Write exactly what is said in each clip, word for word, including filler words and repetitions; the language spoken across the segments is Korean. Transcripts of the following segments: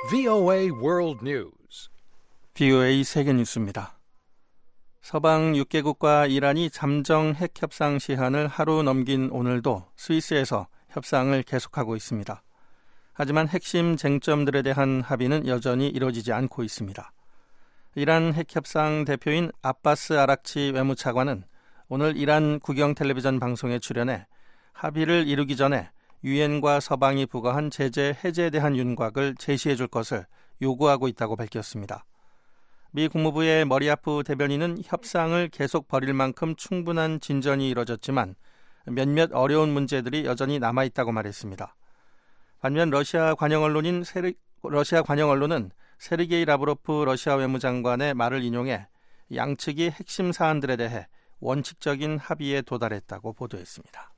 브이오에이 World News. 브이오에이 세계 뉴스입니다. 서방 육 개국과 이란이 잠정 핵 협상 시한을 하루 넘긴 오늘도 스위스에서 협상을 계속하고 있습니다. 하지만 핵심 쟁점들에 대한 합의는 여전히 이루어지지 않고 있습니다. 이란 핵협상 대표인 아바스 아락치 외무차관은 오늘 이란 국영 텔레비전 방송에 출연해 합의를 이루기 전에 유엔과 서방이 부과한 제재 해제에 대한 윤곽을 제시해 줄 것을 요구하고 있다고 밝혔습니다. 미 국무부의 머리아프 대변인은 협상을 계속 벌일 만큼 충분한 진전이 이뤄졌지만 몇몇 어려운 문제들이 여전히 남아있다고 말했습니다. 반면 러시아 관영 언론인 세르, 러시아 관영 언론은 세르게이 라브로프 러시아 외무장관의 말을 인용해 양측이 핵심 사안들에 대해 원칙적인 합의에 도달했다고 보도했습니다.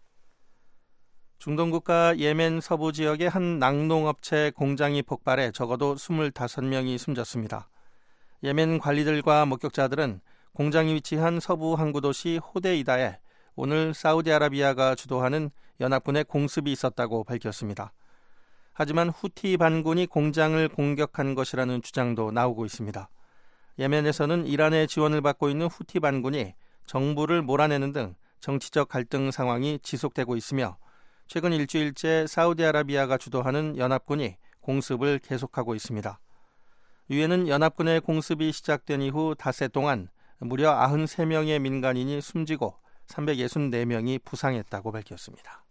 중동 국가 예멘 서부 지역의 한 낙농업체 공장이 폭발해 적어도 이십오 명이 숨졌습니다. 예멘 관리들과 목격자들은 공장이 위치한 서부 항구 도시 호데이다에 오늘 사우디아라비아가 주도하는 연합군의 공습이 있었다고 밝혔습니다. 하지만 후티 반군이 공장을 공격한 것이라는 주장도 나오고 있습니다. 예멘에서는 이란의 지원을 받고 있는 후티 반군이 정부를 몰아내는 등 정치적 갈등 상황이 지속되고 있으며 최근 일주일째 사우디아라비아가 주도하는 연합군이 공습을 계속하고 있습니다. 유엔은 연합군의 공습이 시작된 이후 닷새 동안 무려 구십삼 명의 민간인이 숨지고 삼백육십사 명이 부상했다고 밝혔습니다.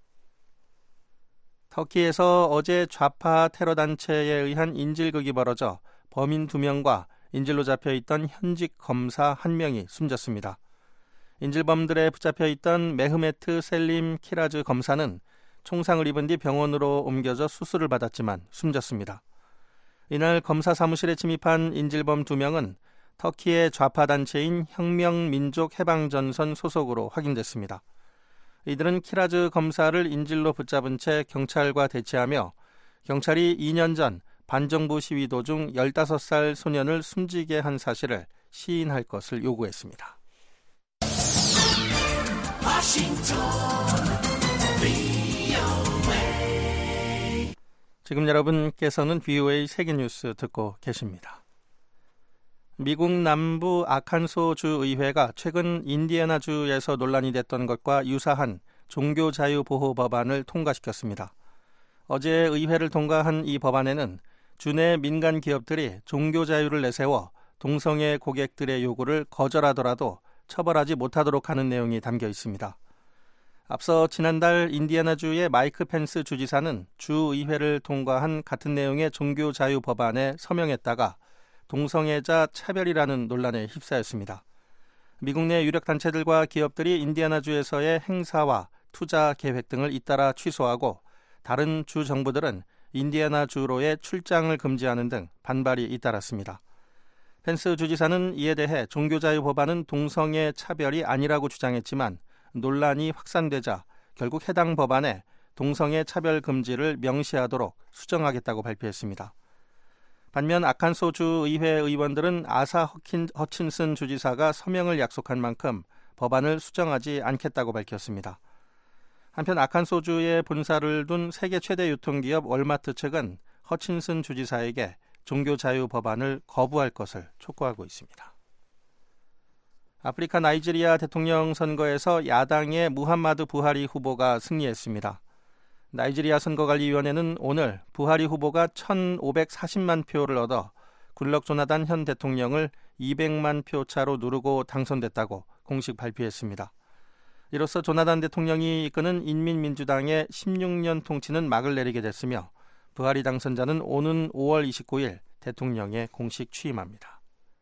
터키에서 어제 좌파 테러 단체에 의한 인질극이 벌어져 범인 두 명과 인질로 잡혀있던 현직 검사 한 명이 숨졌습니다. 인질범들에 붙잡혀있던 메흐메트 셀림 키라즈 검사는 총상을 입은 뒤 병원으로 옮겨져 수술을 받았지만 숨졌습니다. 이날 검사 사무실에 침입한 인질범 두 명은 터키의 좌파 단체인 혁명민족해방전선 소속으로 확인됐습니다. 이들은 키라즈 검사를 인질로 붙잡은 채 경찰과 대치하며 경찰이 이 년 전 반정부 시위 도중 열다섯 살 소년을 숨지게 한 사실을 시인할 것을 요구했습니다. 지금 여러분께서는 브이오에이 세계뉴스 듣고 계십니다. 미국 남부 아칸소 주 의회가 최근 인디애나주에서 논란이 됐던 것과 유사한 종교자유보호 법안을 통과시켰습니다. 어제 의회를 통과한 이 법안에는 주내 민간 기업들이 종교자유를 내세워 동성애 고객들의 요구를 거절하더라도 처벌하지 못하도록 하는 내용이 담겨 있습니다. 앞서 지난달 인디애나주의 마이크 펜스 주지사는 주의회를 통과한 같은 내용의 종교자유 법안에 서명했다가 동성애자 차별이라는 논란에 휩싸였습니다. 미국 내 유력 단체들과 기업들이 인디애나주에서의 행사와 투자 계획 등을 잇따라 취소하고 다른 주 정부들은 인디애나주로의 출장을 금지하는 등 반발이 잇따랐습니다. 펜스 주지사는 이에 대해 종교자유 법안은 동성애 차별이 아니라고 주장했지만 논란이 확산되자 결국 해당 법안에 동성애 차별 금지를 명시하도록 수정하겠다고 발표했습니다. 반면 아칸소 주 의회 의원들은 아사 허킨, 허친슨 주지사가 서명을 약속한 만큼 법안을 수정하지 않겠다고 밝혔습니다. 한편 아칸소주의 본사를 둔 세계 최대 유통기업 월마트 측은 허친슨 주지사에게 종교자유 법안을 거부할 것을 촉구하고 있습니다. 아프리카 나이지리아 대통령 선거에서 야당의 무함마드 부하리 후보가 승리했습니다. 나이지리아 선거관리위원회는 오늘 부하리 후보가 천오백사십만 표를 얻어 굴럭 조나단 현 대통령을 이백만 표 차로 누르고 당선됐다고 공식 발표했습니다. 이로써 조나단 대통령이 이끄는 인민민주당의 십육 년 통치는 막을 내리게 됐으며 부하리 당선자는 오는 오월 이십구일 대통령에 공식 취임합니다.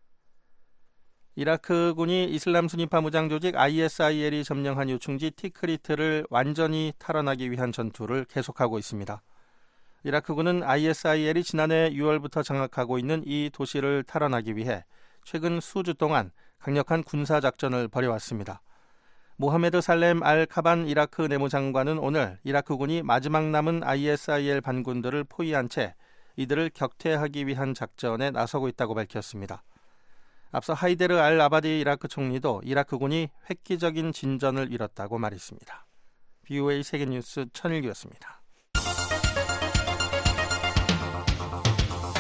이라크군이 이슬람 순위파 무장 조직 아이에스아이엘이 점령한 요충지 티크리트를 완전히 탈환하기 위한 전투를 계속하고 있습니다. 이라크군은 아이에스아이엘이 지난해 유월부터 장악하고 있는 이 도시를 탈환하기 위해 최근 수주 동안 강력한 군사작전을 벌여왔습니다. 모하메드 살렘 알 카반 이라크 내무장관은 오늘 이라크군이 마지막 남은 아이에스아이엘 반군들을 포위한 채 이들을 격퇴하기 위한 작전에 나서고 있다고 밝혔습니다. 앞서 하이데르 알 아바디 이라크 총리도 이라크군이 획기적인 진전을 이뤘다고 말했습니다. 브이오에이 세계뉴스 천일규였습니다.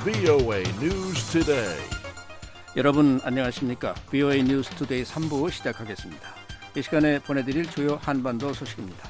브이오에이 News Today. 여러분 안녕하십니까? 브이오에이 뉴스 투데이 삼 부 시작하겠습니다. 이 시간에 보내드릴 주요 한반도 소식입니다.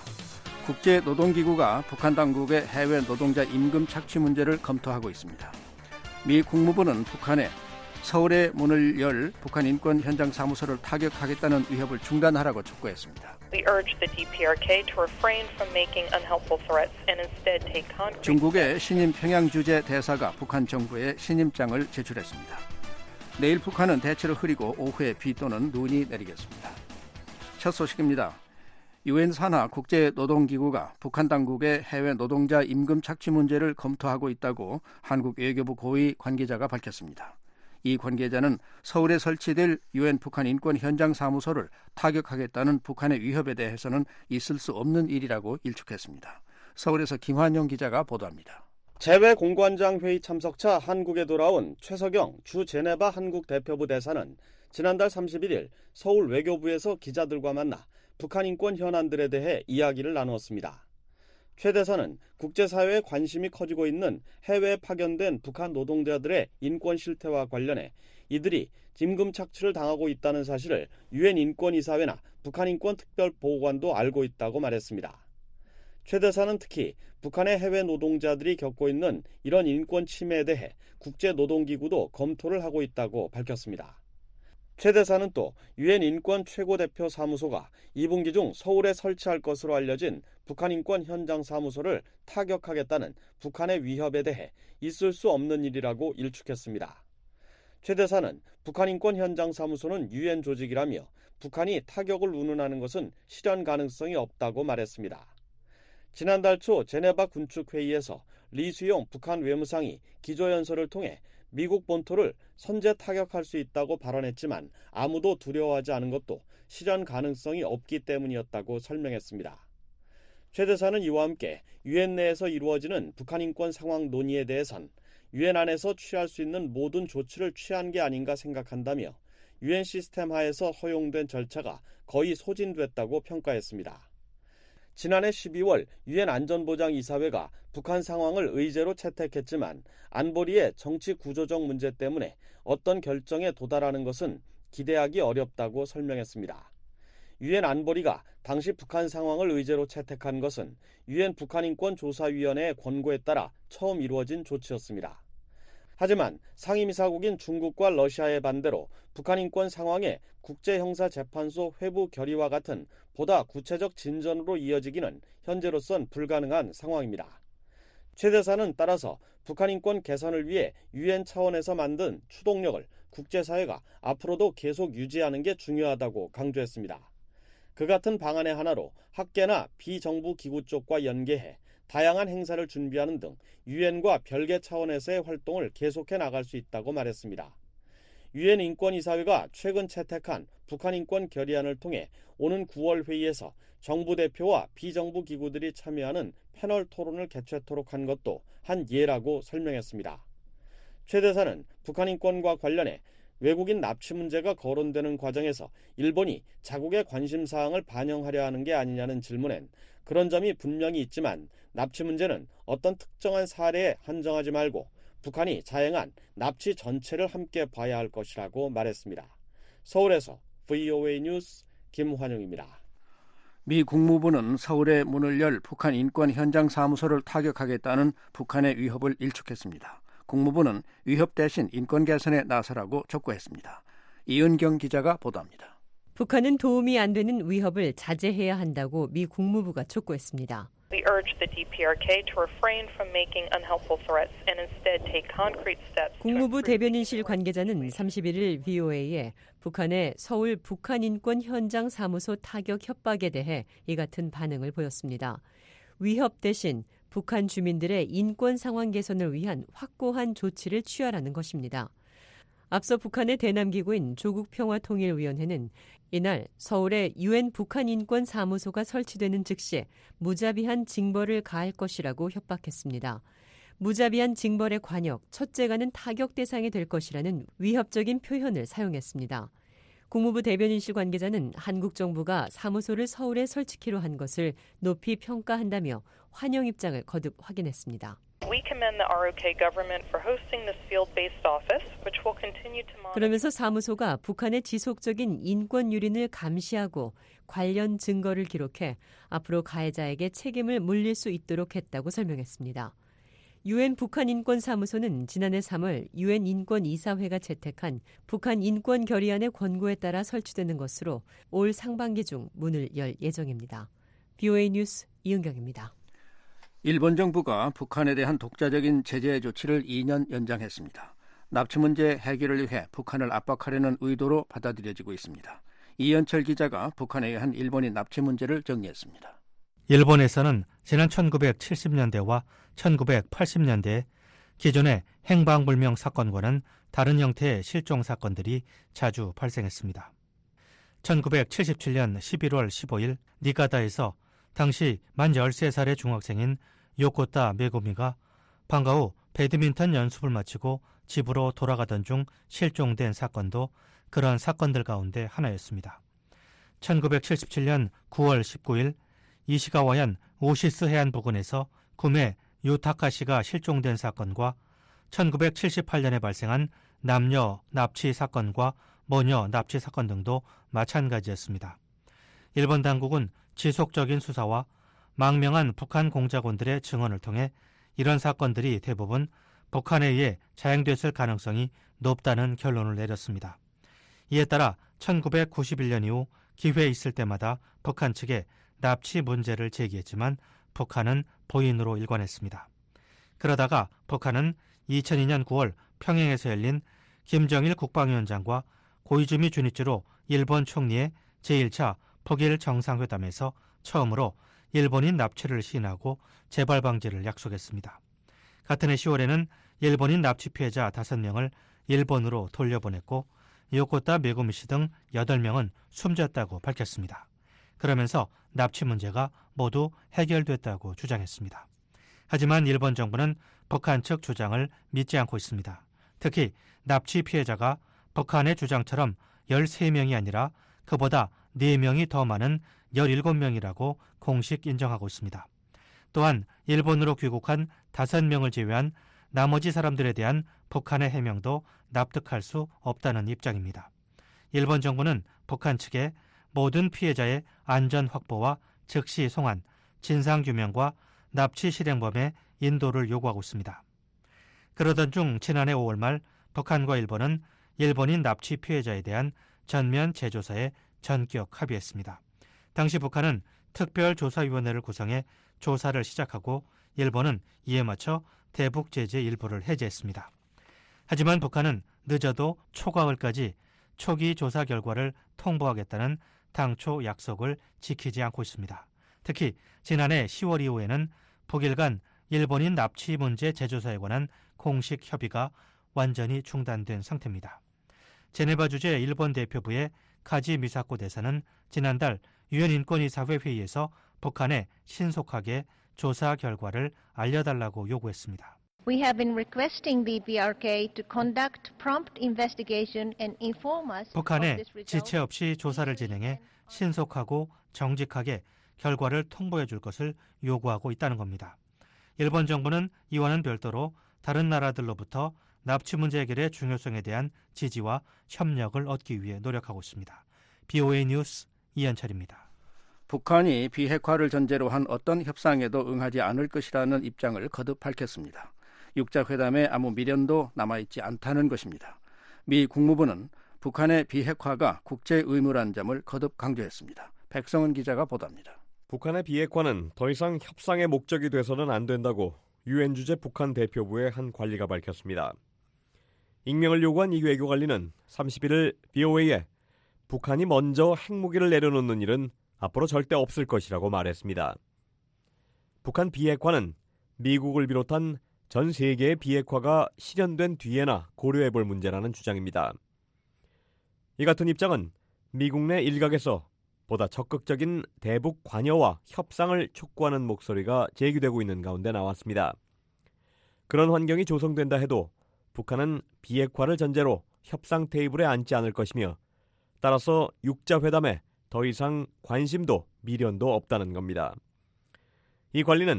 국제노동기구가 북한 당국의 해외 노동자 임금 착취 문제를 검토하고 있습니다. 미 국무부는 북한에 서울에 문을 열 북한 인권 현장 사무소를 타격하겠다는 위협을 중단하라고 촉구했습니다. We urge the 디피아르케이 to refrain from making unhelpful threats and instead take concrete. 중국의 신임 평양 주재 대사가 북한 정부에 신임장을 제출했습니다. 내일 북한은 대체로 흐리고 오후에 비 또는 눈이 내리겠습니다. 첫 소식입니다. 유엔 산하 국제노동기구가 북한 당국의 해외 노동자 임금 착취 문제를 검토하고 있다고 한국 외교부 고위 관계자가 밝혔습니다. 이 관계자는 서울에 설치될 유엔 북한 인권 현장 사무소를 타격하겠다는 북한의 위협에 대해서는 있을 수 없는 일이라고 일축했습니다. 서울에서 김환영 기자가 보도합니다. 재외공관장 회의 참석차 한국에 돌아온 최석영 주 제네바 한국 대표부 대사는 지난달 삼십일 일 서울 외교부에서 기자들과 만나 북한 인권 현안들에 대해 이야기를 나누었습니다. 최 대사는 국제사회에 관심이 커지고 있는 해외에 파견된 북한 노동자들의 인권 실태와 관련해 이들이 임금 착취를 당하고 있다는 사실을 유엔 인권이사회나 북한 인권특별보고관도 알고 있다고 말했습니다. 최 대사는 특히 북한의 해외 노동자들이 겪고 있는 이런 인권 침해에 대해 국제노동기구도 검토를 하고 있다고 밝혔습니다. 최 대사는 또 유엔 인권 최고대표 사무소가 이 분기 중 서울에 설치할 것으로 알려진 북한 인권 현장 사무소를 타격하겠다는 북한의 위협에 대해 있을 수 없는 일이라고 일축했습니다. 최 대사는 북한 인권 현장 사무소는 유엔 조직이라며 북한이 타격을 운운하는 것은 실현 가능성이 없다고 말했습니다. 지난달 초 제네바 군축회의에서 리수용 북한 외무상이 기조연설을 통해 미국 본토를 선제 타격할 수 있다고 발언했지만 아무도 두려워하지 않은 것도 실현 가능성이 없기 때문이었다고 설명했습니다. 최 대사는 이와 함께 유엔 내에서 이루어지는 북한 인권 상황 논의에 대해선 유엔 안에서 취할 수 있는 모든 조치를 취한 게 아닌가 생각한다며 유엔 시스템 하에서 허용된 절차가 거의 소진됐다고 평가했습니다. 지난해 십이월 유엔 안전보장이사회가 북한 상황을 의제로 채택했지만 안보리의 정치 구조적 문제 때문에 어떤 결정에 도달하는 것은 기대하기 어렵다고 설명했습니다. 유엔 안보리가 당시 북한 상황을 의제로 채택한 것은 유엔 북한인권조사위원회의 권고에 따라 처음 이루어진 조치였습니다. 하지만 상임이사국인 중국과 러시아의 반대로 북한 인권 상황에 국제형사재판소 회부 결의와 같은 보다 구체적 진전으로 이어지기는 현재로선 불가능한 상황입니다. 최 대사는 따라서 북한 인권 개선을 위해 유엔 차원에서 만든 추동력을 국제사회가 앞으로도 계속 유지하는 게 중요하다고 강조했습니다. 그 같은 방안의 하나로 학계나 비정부 기구 쪽과 연계해 다양한 행사를 준비하는 등 유엔과 별개 차원에서의 활동을 계속해 나갈 수 있다고 말했습니다. 유엔 인권이사회가 최근 채택한 북한 인권 결의안을 통해 오는 구월 회의에서 정부 대표와 비정부 기구들이 참여하는 패널 토론을 개최토록 한 것도 한 예라고 설명했습니다. 최 대사는 북한 인권과 관련해 외국인 납치 문제가 거론되는 과정에서 일본이 자국의 관심사항을 반영하려 하는 게 아니냐는 질문엔 그런 점이 분명히 있지만 납치 문제는 어떤 특정한 사례에 한정하지 말고 북한이 자행한 납치 전체를 함께 봐야 할 것이라고 말했습니다. 서울에서 브이오에이 뉴스 김환영입니다. 미 국무부는 서울에 문을 열 북한 인권 현장 사무소를 타격하겠다는 북한의 위협을 일축했습니다. 국무부는 위협 대신 인권 개선에 나서라고 촉구했습니다. 이은경 기자가 보도합니다. 북한은 도움이 안 되는 위협을 자제해야 한다고 미 국무부가 촉구했습니다. We urge the 디피아르케이 to refrain from making unhelpful threats and instead take concrete steps. 국무부 대변인실 관계자는 삼십일 일 브이오에이에 북한의 서울 북한 인권 현장 사무소 타격 협박에 대해 이 같은 반응을 보였습니다. 위협 대신 북한 주민들의 인권 상황 개선을 위한 확고한 조치를 취하라는 것입니다. 앞서 북한의 대남기구인 조국평화통일위원회는 이날 서울에 유엔 북한인권사무소가 설치되는 즉시 무자비한 징벌을 가할 것이라고 협박했습니다. 무자비한 징벌의 관역, 첫째가는 타격 대상이 될 것이라는 위협적인 표현을 사용했습니다. 국무부 대변인실 관계자는 한국 정부가 사무소를 서울에 설치키로 한 것을 높이 평가한다며 환영 입장을 거듭 확인했습니다. We commend the R O K government for hosting this field-based office, which will continue to monitor. 그러면서 사무소가 북한의 지속적인 인권 유린을 감시하고 관련 증거를 기록해 앞으로 가해자에게 책임을 물릴 수 있도록 했다고 설명했습니다. 유엔 북한 인권 사무소는 지난해 삼월 유엔 인권 이사회가 채택한 북한 인권 결의안의 권고에 따라 설치되는 것으로 올 상반기 중 문을 열 예정입니다. 비오에이 뉴스 이은경입니다. 일본 정부가 북한에 대한 독자적인 제재 조치를 이 년 연장했습니다. 납치 문제 해결을 위해 북한을 압박하려는 의도로 받아들여지고 있습니다. 이현철 기자가 북한에 의한 일본인 납치 문제를 정리했습니다. 일본에서는 지난 천구백칠십 년대와 천구백팔십 년대에 기존의 행방불명 사건과는 다른 형태의 실종 사건들이 자주 발생했습니다. 천구백칠십칠 년 십일월 십오일 니가다에서 당시 만 열세 살의 중학생인 요코타 메구미가 방과 후 배드민턴 연습을 마치고 집으로 돌아가던 중 실종된 사건도 그러한 사건들 가운데 하나였습니다. 천구백칠십칠 년 구월 십구일 이시가와현 오시스 해안 부근에서 구메 유타카시가 실종된 사건과 천구백칠십팔 년에 발생한 남녀 납치 사건과 모녀 납치 사건 등도 마찬가지였습니다. 일본 당국은 지속적인 수사와 망명한 북한 공작원들의 증언을 통해 이런 사건들이 대부분 북한에 의해 자행됐을 가능성이 높다는 결론을 내렸습니다. 이에 따라 천구백구십일 년 이후 기회 있을 때마다 북한 측에 납치 문제를 제기했지만 북한은 보인으로 일관했습니다. 그러다가 북한은 이천이 년 구월 평양에서 열린 김정일 국방위원장과 고이즈미 주니치로 일본 총리의 제일 차 북일 정상회담에서 처음으로 일본인 납치를 시인하고 재발 방지를 약속했습니다. 같은 해 시월에는 일본인 납치 피해자 다섯 명을 일본으로 돌려보냈고 요코타 메구미 씨 등 여덟 명은 숨졌다고 밝혔습니다. 그러면서 납치 문제가 모두 해결됐다고 주장했습니다. 하지만 일본 정부는 북한 측 주장을 믿지 않고 있습니다. 특히 납치 피해자가 북한의 주장처럼 열세 명이 아니라 그보다 네 명이 더 많은 열일곱 명이라고 공식 인정하고 있습니다. 또한 일본으로 귀국한 다섯 명을 제외한 나머지 사람들에 대한 북한의 해명도 납득할 수 없다는 입장입니다. 일본 정부는 북한 측에 모든 피해자의 안전 확보와 즉시 송환, 진상규명과 납치 실행범의 인도를 요구하고 있습니다. 그러던 중 지난해 오월 말 북한과 일본은 일본인 납치 피해자에 대한 전면 재조사에 전격 합의했습니다. 당시 북한은 특별조사위원회를 구성해 조사를 시작하고 일본은 이에 맞춰 대북 제재 일부를 해제했습니다. 하지만 북한은 늦어도 초가을까지 초기 조사 결과를 통보하겠다는 당초 약속을 지키지 않고 있습니다. 특히 지난해 시월 이후에는 북일 간 일본인 납치 문제 재조사에 관한 공식 협의가 완전히 중단된 상태입니다. 제네바 주재 일본 대표부의 카지 미사코 대사는 지난달 유엔 인권이사회 회의에서 북한에 신속하게 조사 결과를 알려달라고 요구했습니다. We have been requesting the B R K to conduct prompt investigation and inform us. 북한에 지체 없이 조사를 진행해 신속하고 정직하게 결과를 통보해 줄 것을 요구하고 있다는 겁니다. 일본 정부는 이와는 별도로 다른 나라들로부터 납치 문제 해결의 중요성에 대한 지지와 협력을 얻기 위해 노력하고 있습니다. 비오에이 뉴스 이현철입니다. 북한이 비핵화를 전제로 한 어떤 협상에도 응하지 않을 것이라는 입장을 거듭 밝혔습니다. 육자회담에 아무 미련도 남아있지 않다는 것입니다. 미 국무부는 북한의 비핵화가 국제 의무라는 점을 거듭 강조했습니다. 백성은 기자가 보도합니다. 북한의 비핵화는 더 이상 협상의 목적이 돼서는 안 된다고 유엔 주재 북한 대표부의 한 관리가 밝혔습니다. 익명을 요구한 이 외교관리는 삼십일일 비오에이에 북한이 먼저 핵무기를 내려놓는 일은 앞으로 절대 없을 것이라고 말했습니다. 북한 비핵화는 미국을 비롯한 전 세계의 비핵화가 실현된 뒤에나 고려해볼 문제라는 주장입니다. 이 같은 입장은 미국 내 일각에서 보다 적극적인 대북 관여와 협상을 촉구하는 목소리가 제기되고 있는 가운데 나왔습니다. 그런 환경이 조성된다 해도 북한은 비핵화를 전제로 협상 테이블에 앉지 않을 것이며 따라서 육자회담에 더 이상 관심도 미련도 없다는 겁니다. 이 관리는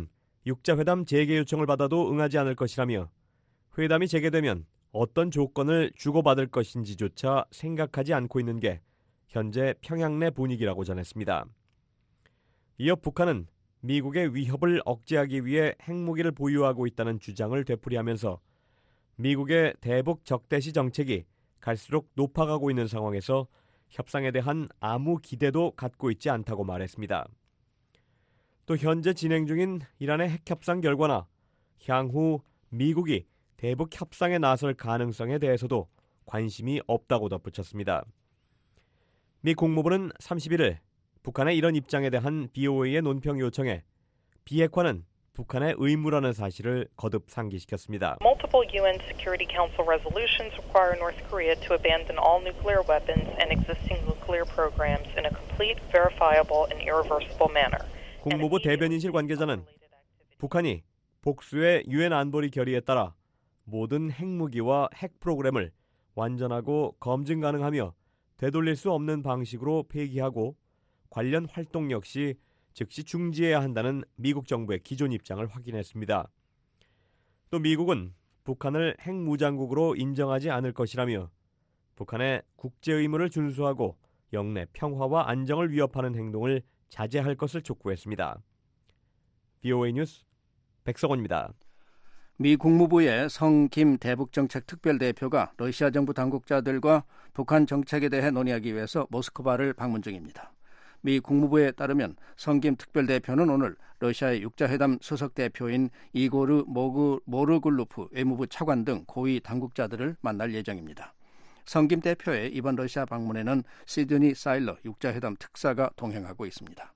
육자회담 재개 요청을 받아도 응하지 않을 것이라며 회담이 재개되면 어떤 조건을 주고받을 것인지조차 생각하지 않고 있는 게 현재 평양 내 분위기라고 전했습니다. 이어 북한은 미국의 위협을 억제하기 위해 핵무기를 보유하고 있다는 주장을 되풀이하면서 미국의 대북 적대시 정책이 갈수록 높아가고 있는 상황에서 협상에 대한 아무 기대도 갖고 있지 않다고 말했습니다. 또 현재 진행 중인 이란의 핵협상 결과나 향후 미국이 대북 협상에 나설 가능성에 대해서도 관심이 없다고 덧붙였습니다. 미 국무부는 삼십일 일 북한의 이런 입장에 대한 비오에이의 논평 요청에 비핵화는 북한의 의무라는 사실을 거듭 상기시켰습니다. Multiple 유엔 Security Council resolutions require North Korea to abandon all nuclear weapons and existing nuclear programs in a complete, verifiable and irreversible manner. 국무부 대변인실 관계자는 북한이 복수의 유엔 안보리 결의에 따라 모든 핵무기와 핵 프로그램을 완전하고 검증 가능하며 되돌릴 수 없는 방식으로 폐기하고 관련 활동 역시 즉시 중지해야 한다는 미국 정부의 기존 입장을 확인했습니다. 또 미국은 북한을 핵무장국으로 인정하지 않을 것이라며 북한의 국제 의무를 준수하고 영내 평화와 안정을 위협하는 행동을 자제할 것을 촉구했습니다. 비오에이 뉴스 백석원입니다. 미 국무부의 성김 대북정책특별대표가 러시아 정부 당국자들과 북한 정책에 대해 논의하기 위해서 모스크바를 방문 중입니다. 미 국무부에 따르면 성김 특별대표는 오늘 러시아의 육자회담 수석대표인 이고르 모그, 모르글루프 외무부 차관 등 고위 당국자들을 만날 예정입니다. 성김 대표의 이번 러시아 방문에는 시드니 사일러 육자회담 특사가 동행하고 있습니다.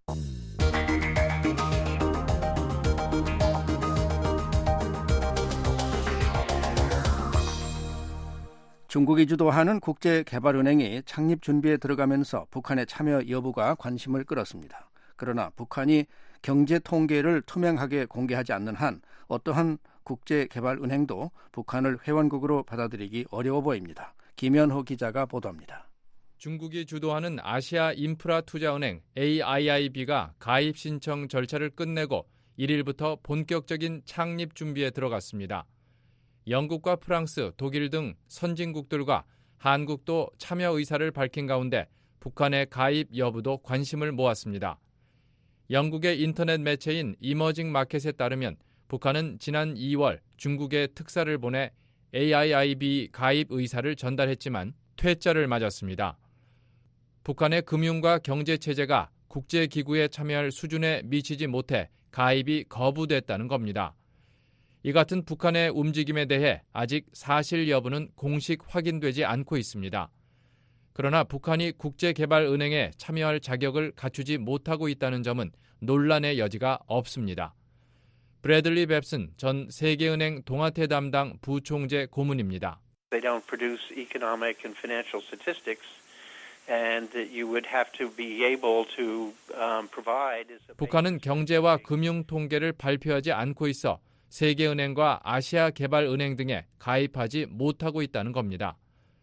중국이 주도하는 국제개발은행이 창립 준비에 들어가면서 북한의 참여 여부가 관심을 끌었습니다. 그러나 북한이 경제 통계를 투명하게 공개하지 않는 한 어떠한 국제개발은행도 북한을 회원국으로 받아들이기 어려워 보입니다. 김현호 기자가 보도합니다. 중국이 주도하는 아시아 인프라 투자은행 에이아이아이비가 가입 신청 절차를 끝내고 일 일부터 본격적인 창립 준비에 들어갔습니다. 영국과 프랑스, 독일 등 선진국들과 한국도 참여 의사를 밝힌 가운데 북한의 가입 여부도 관심을 모았습니다. 영국의 인터넷 매체인 이머징 마켓에 따르면 북한은 지난 이월 중국에 특사를 보내 에이아이아이비 가입 의사를 전달했지만 퇴짜를 맞았습니다. 북한의 금융과 경제 체제가 국제기구에 참여할 수준에 미치지 못해 가입이 거부됐다는 겁니다. 이 같은 북한의 움직임에 대해 아직 사실 여부는 공식 확인되지 않고 있습니다. 그러나 북한이 국제개발은행에 참여할 자격을 갖추지 못하고 있다는 점은 논란의 여지가 없습니다. 브래들리 뱁슨 전 세계은행 동아태 담당 부총재 고문입니다. They don't produce economic and financial statistics. And you would have to be able to um, provide. 북한은 경제와 금융 통계를 발표하지 않고 있어 세계은행과 아시아개발은행 등에 가입하지 못하고 있다는 겁니다.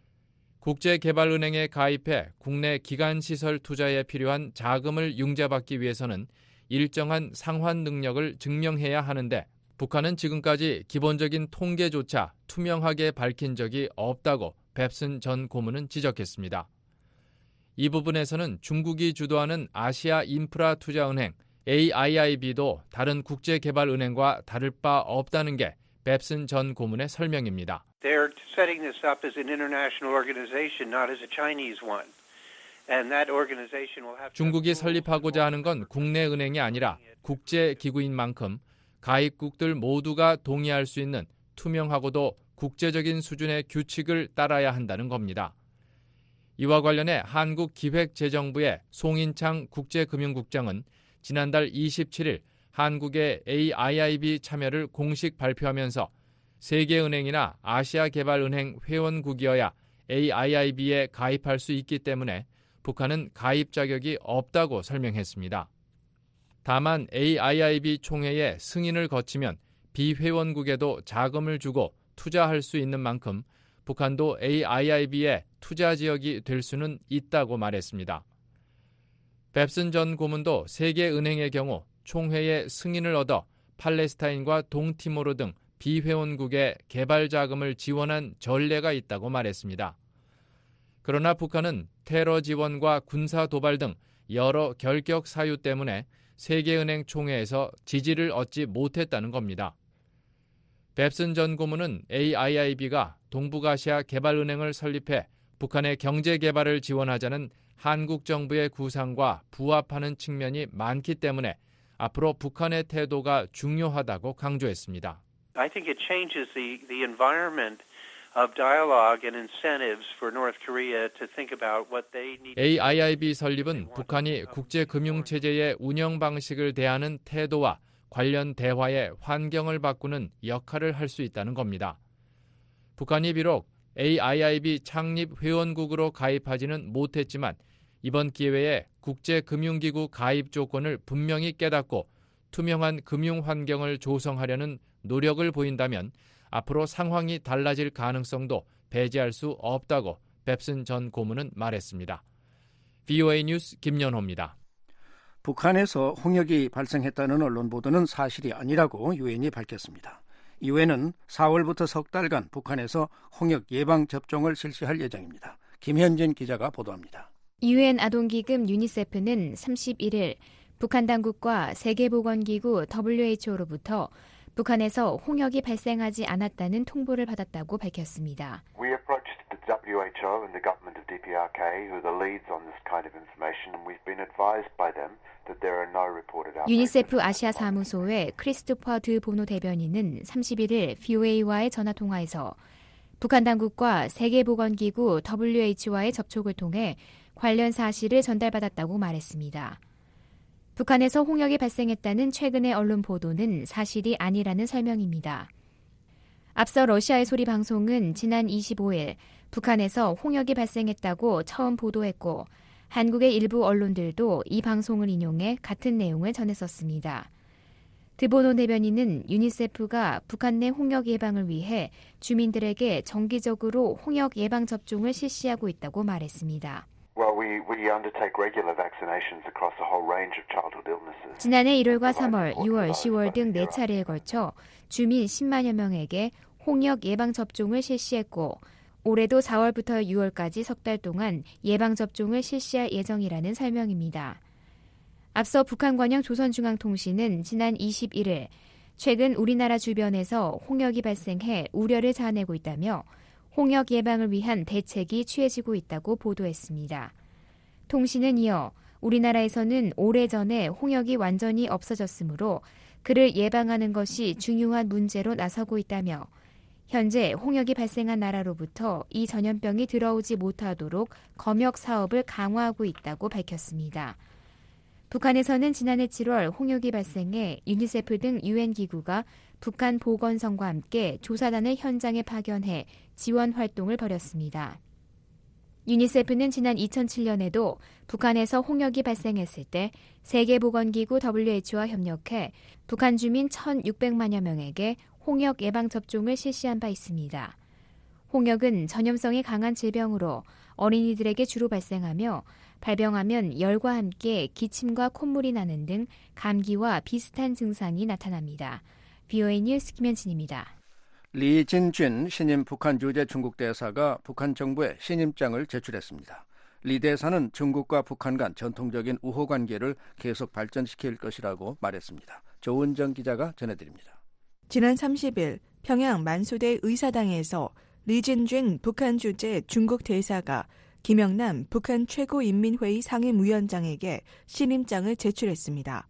국제개발은행에 가입해 국내 기간시설 투자에 필요한 자금을 융자받기 위해서는 일정한 상환 능력을 증명해야 하는데 북한은 지금까지 기본적인 통계조차 투명하게 밝힌 적이 없다고 뱁슨 전 고문은 지적했습니다. 이 부분에서는 중국이 주도하는 아시아 인프라 투자은행 에이아이아이비도 다른 국제개발은행과 다를 바 없다는 게 뱁슨 전 고문의 설명입니다. They're setting this up as an international organization, not as a Chinese one. And that organization will have 중국이 설립하고자 하는 건 국내 은행이 아니라 국제기구인 만큼 가입국들 모두가 동의할 수 있는 투명하고도 국제적인 수준의 규칙을 따라야 한다는 겁니다. 이와 관련해 한국기획재정부의 송인창 국제금융국장은 지난달 이십칠 일 한국의 에이아이아이비 참여를 공식 발표하면서 세계은행이나 아시아개발은행 회원국이어야 에이아이아이비에 가입할 수 있기 때문에 북한은 가입 자격이 없다고 설명했습니다. 다만 에이아이아이비 총회의 승인을 거치면 비회원국에도 자금을 주고 투자할 수 있는 만큼 북한도 에이아이아이비의 투자 지역이 될 수는 있다고 말했습니다. 뱁슨 전 고문도 세계은행의 경우 총회의 승인을 얻어 팔레스타인과 동티모르 등 비회원국의 개발 자금을 지원한 전례가 있다고 말했습니다. 그러나 북한은 테러 지원과 군사 도발 등 여러 결격 사유 때문에 세계은행 총회에서 지지를 얻지 못했다는 겁니다. 뱁슨 전 고문은 에이아이아이비가 동북아시아 개발은행을 설립해 북한의 경제 개발을 지원하자는 한국 정부의 구상과 부합하는 측면이 많기 때문에 앞으로 북한의 태도가 중요하다고 강조했습니다. I think it changes the, the environment of dialogue and incentives for North Korea to think about what they need. 에이아이아이비 설립은 북한이 국제금융체제의 운영 방식을 대하는 태도와 관련 대화의 환경을 바꾸는 역할을 할 수 있다는 겁니다. 북한이 비록 에이아이아이비 창립 회원국으로 가입하지는 못했지만 이번 기회에 국제금융기구 가입 조건을 분명히 깨닫고 투명한 금융 환경을 조성하려는 노력을 보인다면 앞으로 상황이 달라질 가능성도 배제할 수 없다고 뱁슨 전 고문은 말했습니다. 브이오에이 뉴스 김연호입니다. 북한에서 홍역이 발생했다는 언론 보도는 사실이 아니라고 유엔이 밝혔습니다. 유엔은 사월부터 석 달간 북한에서 홍역 예방 접종을 실시할 예정입니다. 김현진 기자가 보도합니다. 유엔 아동기금 유니세프는 삼십일 일 북한 당국과 세계보건기구 더블유에이치오로부터 북한에서 홍역이 발생하지 않았다는 통보를 받았다고 밝혔습니다. We approached the 더블유 에이치 오 and the government of 디피아르케이, who are the leads on this kind of information, and we've been advised by them that there are no reported outbreaks. 유니세프 아시아 사무소의 크리스토퍼 드 보노 대변인은 삼십일 일 브이오에이와의 전화 통화에서 북한 당국과 세계보건기구 더블유에이치오와의 접촉을 통해 관련 사실을 전달받았다고 말했습니다. 북한에서 홍역이 발생했다는 최근의 언론 보도는 사실이 아니라는 설명입니다. 앞서 러시아의 소리 방송은 지난 이십오 일 북한에서 홍역이 발생했다고 처음 보도했고 한국의 일부 언론들도 이 방송을 인용해 같은 내용을 전했었습니다. 드보노 대변인은 유니세프가 북한 내 홍역 예방을 위해 주민들에게 정기적으로 홍역 예방 접종을 실시하고 있다고 말했습니다. Well, we, we undertake regular vaccinations across a whole range of childhood illnesses. 지난해 일월과 삼월, 유월, 시월 등 네 차례에 걸쳐 주민 십만여 명에게 홍역 예방 접종을 실시했고 올해도 사월부터 유월까지 석 달 동안 예방 접종을 실시할 예정이라는 설명입니다. 앞서 북한 관영 조선중앙통신은 지난 이십일 일 최근 우리나라 주변에서 홍역이 발생해 우려를 자아내고 있다며 홍역 예방을 위한 대책이 취해지고 있다고 보도했습니다. 통신은 이어 우리나라에서는 오래전에 홍역이 완전히 없어졌으므로 그를 예방하는 것이 중요한 문제로 나서고 있다며 현재 홍역이 발생한 나라로부터 이 전염병이 들어오지 못하도록 검역 사업을 강화하고 있다고 밝혔습니다. 북한에서는 지난해 칠월 홍역이 발생해 유니세프 등 유엔 기구가 북한 보건성과 함께 조사단을 현장에 파견해 지원 활동을 벌였습니다. 유니세프는 지난 이천칠 년에도 북한에서 홍역이 발생했을 때 세계보건기구 더블유에이치오와 협력해 북한 주민 천육백만여 명에게 홍역 예방접종을 실시한 바 있습니다. 홍역은 전염성이 강한 질병으로 어린이들에게 주로 발생하며 발병하면 열과 함께 기침과 콧물이 나는 등 감기와 비슷한 증상이 나타납니다. 브이오에이 뉴스 김현진입니다. 리진준 신임 북한 주재 중국 대사가 북한 정부에 신임장을 제출했습니다. 리 대사는 중국과 북한 간 전통적인 우호 관계를 계속 발전시킬 것이라고 말했습니다. 조은정 기자가 전해드립니다. 지난 삼십 일 평양 만수대 의사당에서 리진준 북한 주재 중국 대사가 김영남 북한 최고인민회의 상임위원장에게 신임장을 제출했습니다.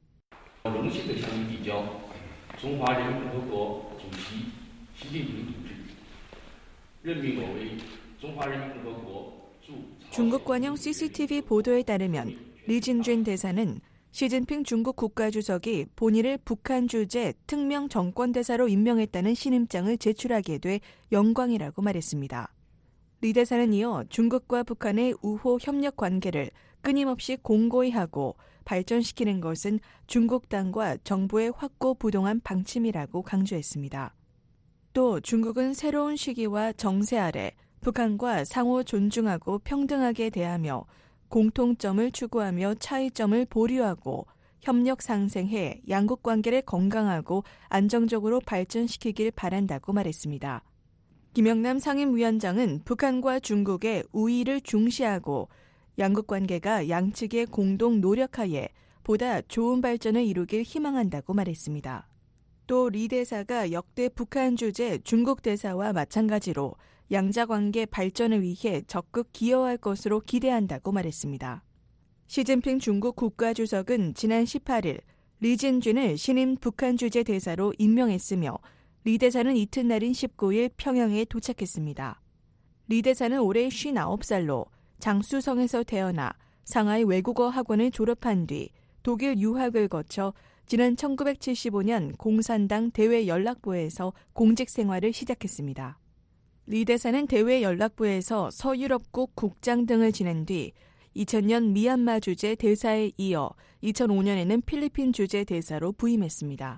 중국 관영 씨씨티비 보도에 따르면 리진준 대사는 시진핑 중국 국가주석이 본인을 북한 주재 특명 정권대사로 임명했다는 신임장을 제출하게 돼 영광이라고 말했습니다. 리 대사는 이어 중국과 북한의 우호 협력 관계를 끊임없이 공고히 하고 발전시키는 것은 중국 당과 정부의 확고부동한 방침이라고 강조했습니다. 또 중국은 새로운 시기와 정세 아래 북한과 상호 존중하고 평등하게 대하며 공통점을 추구하며 차이점을 보류하고 협력 상생해 양국 관계를 건강하고 안정적으로 발전시키길 바란다고 말했습니다. 김영남 상임위원장은 북한과 중국의 우위를 중시하고 양국 관계가 양측의 공동 노력하에 보다 좋은 발전을 이루길 희망한다고 말했습니다. 또 리 대사가 역대 북한 주재 중국 대사와 마찬가지로 양자 관계 발전을 위해 적극 기여할 것으로 기대한다고 말했습니다. 시진핑 중국 국가주석은 지난 십팔 일 리진준을 신임 북한 주재 대사로 임명했으며 리 대사는 이튿날인 십구 일 평양에 도착했습니다. 리 대사는 올해 쉰아홉 살로 장쑤성에서 태어나 상하이 외국어 학원을 졸업한 뒤 독일 유학을 거쳐 지난 천구백칠십오 년 공산당 대외연락부에서 공직 생활을 시작했습니다. 리 대사는 대외연락부에서 서유럽국 국장 등을 지낸 뒤 이천 년 미얀마 주재 대사에 이어 이천오 년에는 필리핀 주재 대사로 부임했습니다.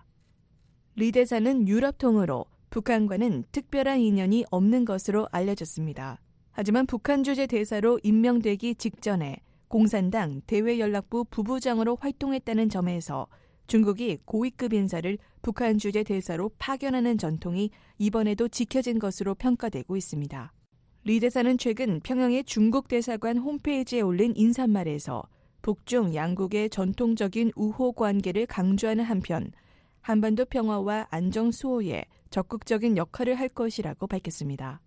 리 대사는 유럽통으로 북한과는 특별한 인연이 없는 것으로 알려졌습니다. 하지만 북한 주재 대사로 임명되기 직전에 공산당 대외연락부 부부장으로 활동했다는 점에서 중국이 고위급 인사를 북한 주재 대사로 파견하는 전통이 이번에도 지켜진 것으로 평가되고 있습니다. 리 대사는 최근 평양의 중국 대사관 홈페이지에 올린 인사말에서 북중 양국의 전통적인 우호 관계를 강조하는 한편 한반도 평화와 안정 수호에 적극적인 역할을 할 것이라고 밝혔습니다.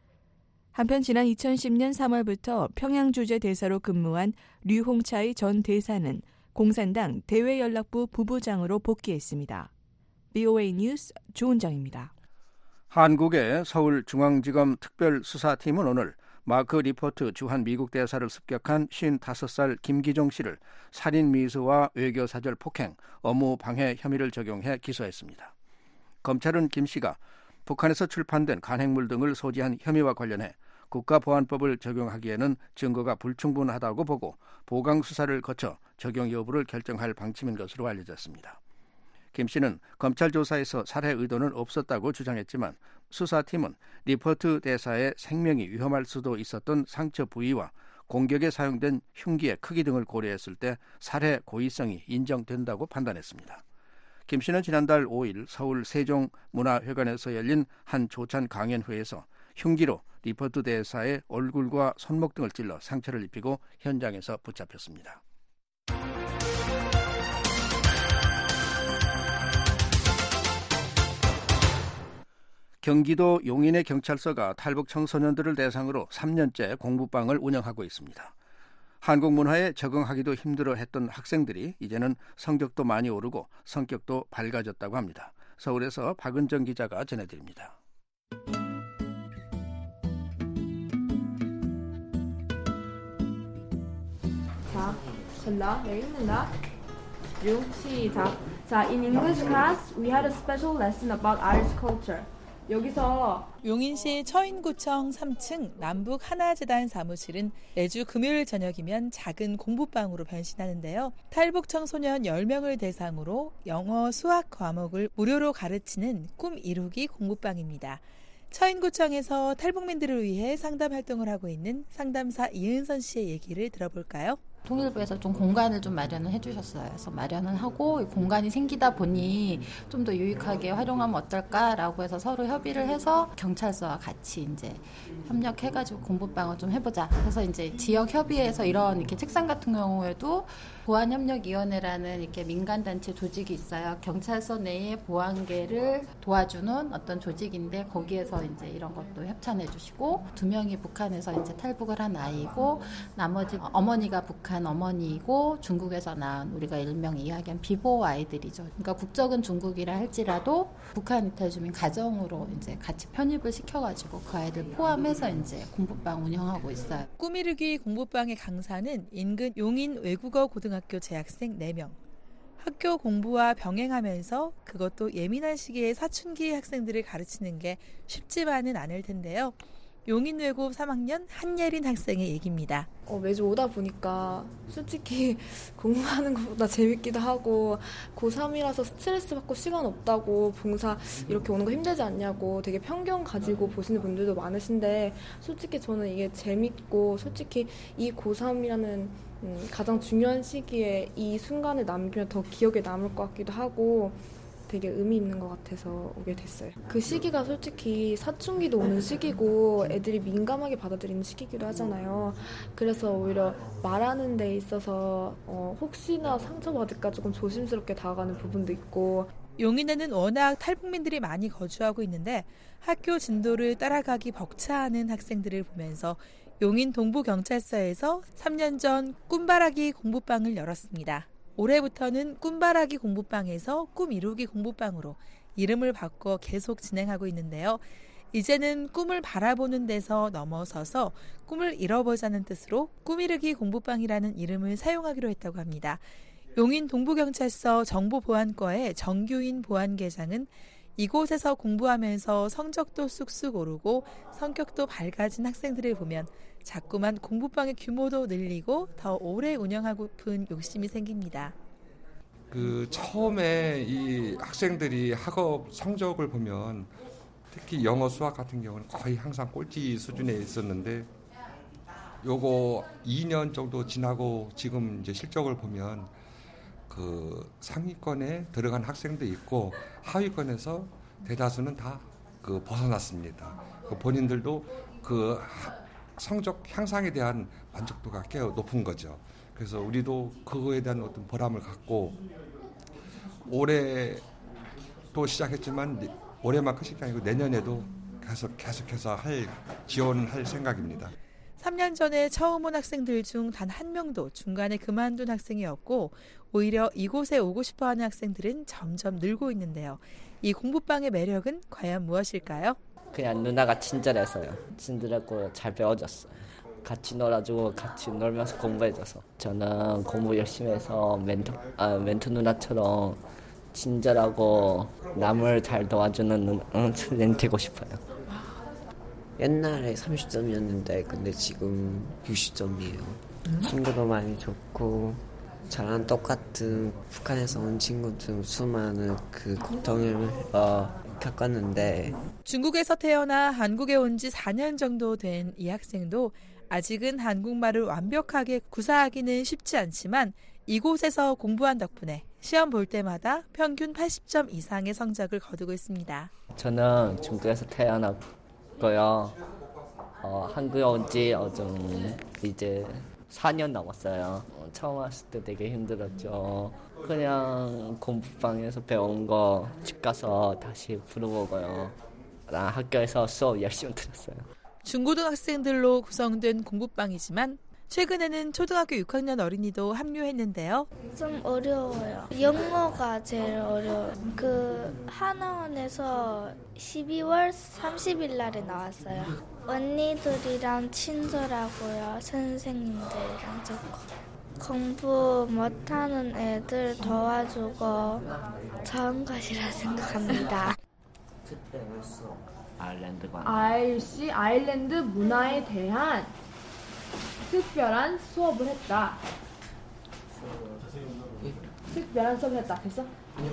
한편 지난 이천십 년 삼월부터 평양 주재 대사로 근무한 류홍차이 전 대사는 공산당 대외연락부 부부장으로 복귀했습니다. 브이오에이 뉴스 조은정입니다. 한국의 서울중앙지검 특별수사팀은 오늘 마크 리포트 주한 미국 대사를 습격한 쉰다섯 살 김기종 씨를 살인미수와 외교사절 폭행, 업무방해 혐의를 적용해 기소했습니다. 검찰은 김 씨가 북한에서 출판된 간행물 등을 소지한 혐의와 관련해 국가보안법을 적용하기에는 증거가 불충분하다고 보고 보강수사를 거쳐 적용 여부를 결정할 방침인 것으로 알려졌습니다. 김 씨는 검찰 조사에서 살해 의도는 없었다고 주장했지만 수사팀은 리포트 대사의 생명이 위험할 수도 있었던 상처 부위와 공격에 사용된 흉기의 크기 등을 고려했을 때 살해 고의성이 인정된다고 판단했습니다. 김 씨는 지난달 오 일 서울 세종문화회관에서 열린 한 조찬 강연회에서 흉기로 리포트 대사의 얼굴과 손목 등을 찔러 상처를 입히고 현장에서 붙잡혔습니다. 경기도 용인의 경찰서가 탈북 청소년들을 대상으로 삼 년째 공부방을 운영하고 있습니다. 한국 문화에 적응하기도 힘들어했던 학생들이 이제는 성적도 많이 오르고 성격도 밝아졌다고 합니다. 서울에서 박은정 기자가 전해드립니다. 자, 된다. 여기 있는다. 육, 시작. 자, in English class, we had a special lesson about Irish culture. 여기서 용인시 처인구청 삼 층 남북 하나재단 사무실은 매주 금요일 저녁이면 작은 공부방으로 변신하는데요. 탈북 청소년 열 명을 대상으로 영어, 수학 과목을 무료로 가르치는 꿈 이루기 공부방입니다. 처인구청에서 탈북민들을 위해 상담 활동을 하고 있는 상담사 이은선 씨의 얘기를 들어볼까요? 통일부에서 좀 공간을 좀 마련을 해주셨어요. 그래서 마련을 하고 공간이 생기다 보니 좀 더 유익하게 활용하면 어떨까라고 해서 서로 협의를 해서 경찰서와 같이 이제 협력해가지고 공부방을 좀 해보자. 그래서 이제 지역 협의회에서 이런 이렇게 책상 같은 경우에도 보안협력위원회라는 이렇게 민간단체 조직이 있어요. 경찰서 내에 보안계를 도와주는 어떤 조직인데 거기에서 이제 이런 것도 협찬해주시고 두 명이 북한에서 이제 탈북을 한 아이고 나머지 어머니가 북한 어머니이고 중국에서 낳은 우리가 일명 이야기한 비보 아이들이죠. 그러니까 국적은 중국이라 할지라도 북한 이탈주민 가정으로 이제 같이 편입을 시켜가지고 그 아이들 포함해서 이제 공부방 운영하고 있어요. 꿈이루기 공부방의 강사는 인근 용인 외국어 고등학교 재학생 네 명. 학교 공부와 병행하면서 그것도 예민한 시기에 사춘기 학생들을 가르치는 게 쉽지만은 않을 텐데요. 용인외고 삼 학년 한예린 학생의 얘기입니다. 어, 매주 오다 보니까 솔직히 공부하는 것보다 재밌기도 하고 고삼이라서 스트레스 받고 시간 없다고 봉사 이렇게 오는 거 힘들지 않냐고 되게 편견 가지고 보시는 분들도 많으신데 솔직히 저는 이게 재밌고 솔직히 이 고삼이라는 음, 가장 중요한 시기에 이 순간을 남기면 더 기억에 남을 것 같기도 하고 되게 의미 있는 것 같아서 오게 됐어요. 그 시기가 솔직히 사춘기도 오는 시기고 애들이 민감하게 받아들이는 시기이기도 하잖아요. 그래서 오히려 말하는 데 있어서 어, 혹시나 상처받을까 조금 조심스럽게 다가가는 부분도 있고. 용인에는 워낙 탈북민들이 많이 거주하고 있는데 학교 진도를 따라가기 벅차하는 학생들을 보면서 용인 동부경찰서에서 삼 년 전 꿈바라기 공부방을 열었습니다. 올해부터는 꿈바라기 공부방에서 꿈 이루기 공부방으로 이름을 바꿔 계속 진행하고 있는데요. 이제는 꿈을 바라보는 데서 넘어서서 꿈을 이뤄보자는 뜻으로 꿈 이루기 공부방이라는 이름을 사용하기로 했다고 합니다. 용인 동부경찰서 정보보안과의 정규인 보안계장은 이곳에서 공부하면서 성적도 쑥쑥 오르고 성격도 밝아진 학생들을 보면 자꾸만 공부방의 규모도 늘리고 더 오래 운영하고픈 욕심이 생깁니다. 그 처음에 이 학생들이 학업 성적을 보면 특히 영어, 수학 같은 경우는 거의 항상 꼴찌 수준에 있었는데 요거 이 년 정도 지나고 지금 이제 실적을 보면 그 상위권에 들어간 학생도 있고 하위권에서 대다수는 다 그 벗어났습니다. 그 본인들도 그 성적 향상에 대한 만족도가 꽤 높은 거죠. 그래서 우리도 그거에 대한 어떤 보람을 갖고 올해 또 시작했지만 올해만 끝이 아니고 내년에도 계속 계속해서 할 지원할 생각입니다. 삼 년 전에 처음 온 학생들 중 단 한 명도 중간에 그만둔 학생이 없고 오히려 이곳에 오고 싶어하는 학생들은 점점 늘고 있는데요. 이 공부방의 매력은 과연 무엇일까요? 그냥 누나가 친절해서요. 친절하고 잘 배워줬어요. 같이 놀아주고 같이 놀면서 공부해줘서 저는 공부 열심히 해서 멘토, 아, 멘토 누나처럼 친절하고 남을 잘 도와주는 student 되고 싶어요. 옛날에 삼십 점이었는데 근데 지금 육십 점이에요. 친구도 많이 좋고 저랑 똑같은 북한에서 온 친구들 수많은 그 고통을 어, 겪었는데 중국에서 태어나 한국에 온 지 사 년 정도 된 이 학생도 아직은 한국말을 완벽하게 구사하기는 쉽지 않지만 이곳에서 공부한 덕분에 시험 볼 때마다 평균 팔십 점 이상의 성적을 거두고 있습니다. 저는 중국에서 태어났고요. 어, 한국에 온 지 어, 좀 이제 사 년 넘었어요. 어, 처음 왔을 때 되게 힘들었죠. 그냥 공부방에서 배운 거 집 가서 다시 풀어보고요. 나 학교에서 수업 열심히 들었어요. 중고등학생들로 구성된 공부방이지만 최근에는 초등학교 육 학년 어린이도 합류했는데요. 좀 어려워요. 영어가 제일 어려워요. 그 하나원에서 십이월 삼십일 날에 나왔어요. 언니들이랑 친절하고요. 선생님들이랑 좋고. 공부 못하는 애들 도와주고 좋은 것이라 생각합니다. 그때 벌써 아일랜드 관 아이씨 아일랜드 문화에 대한 특별한 수업을 했다. 특별한 수업을 했다. 됐어?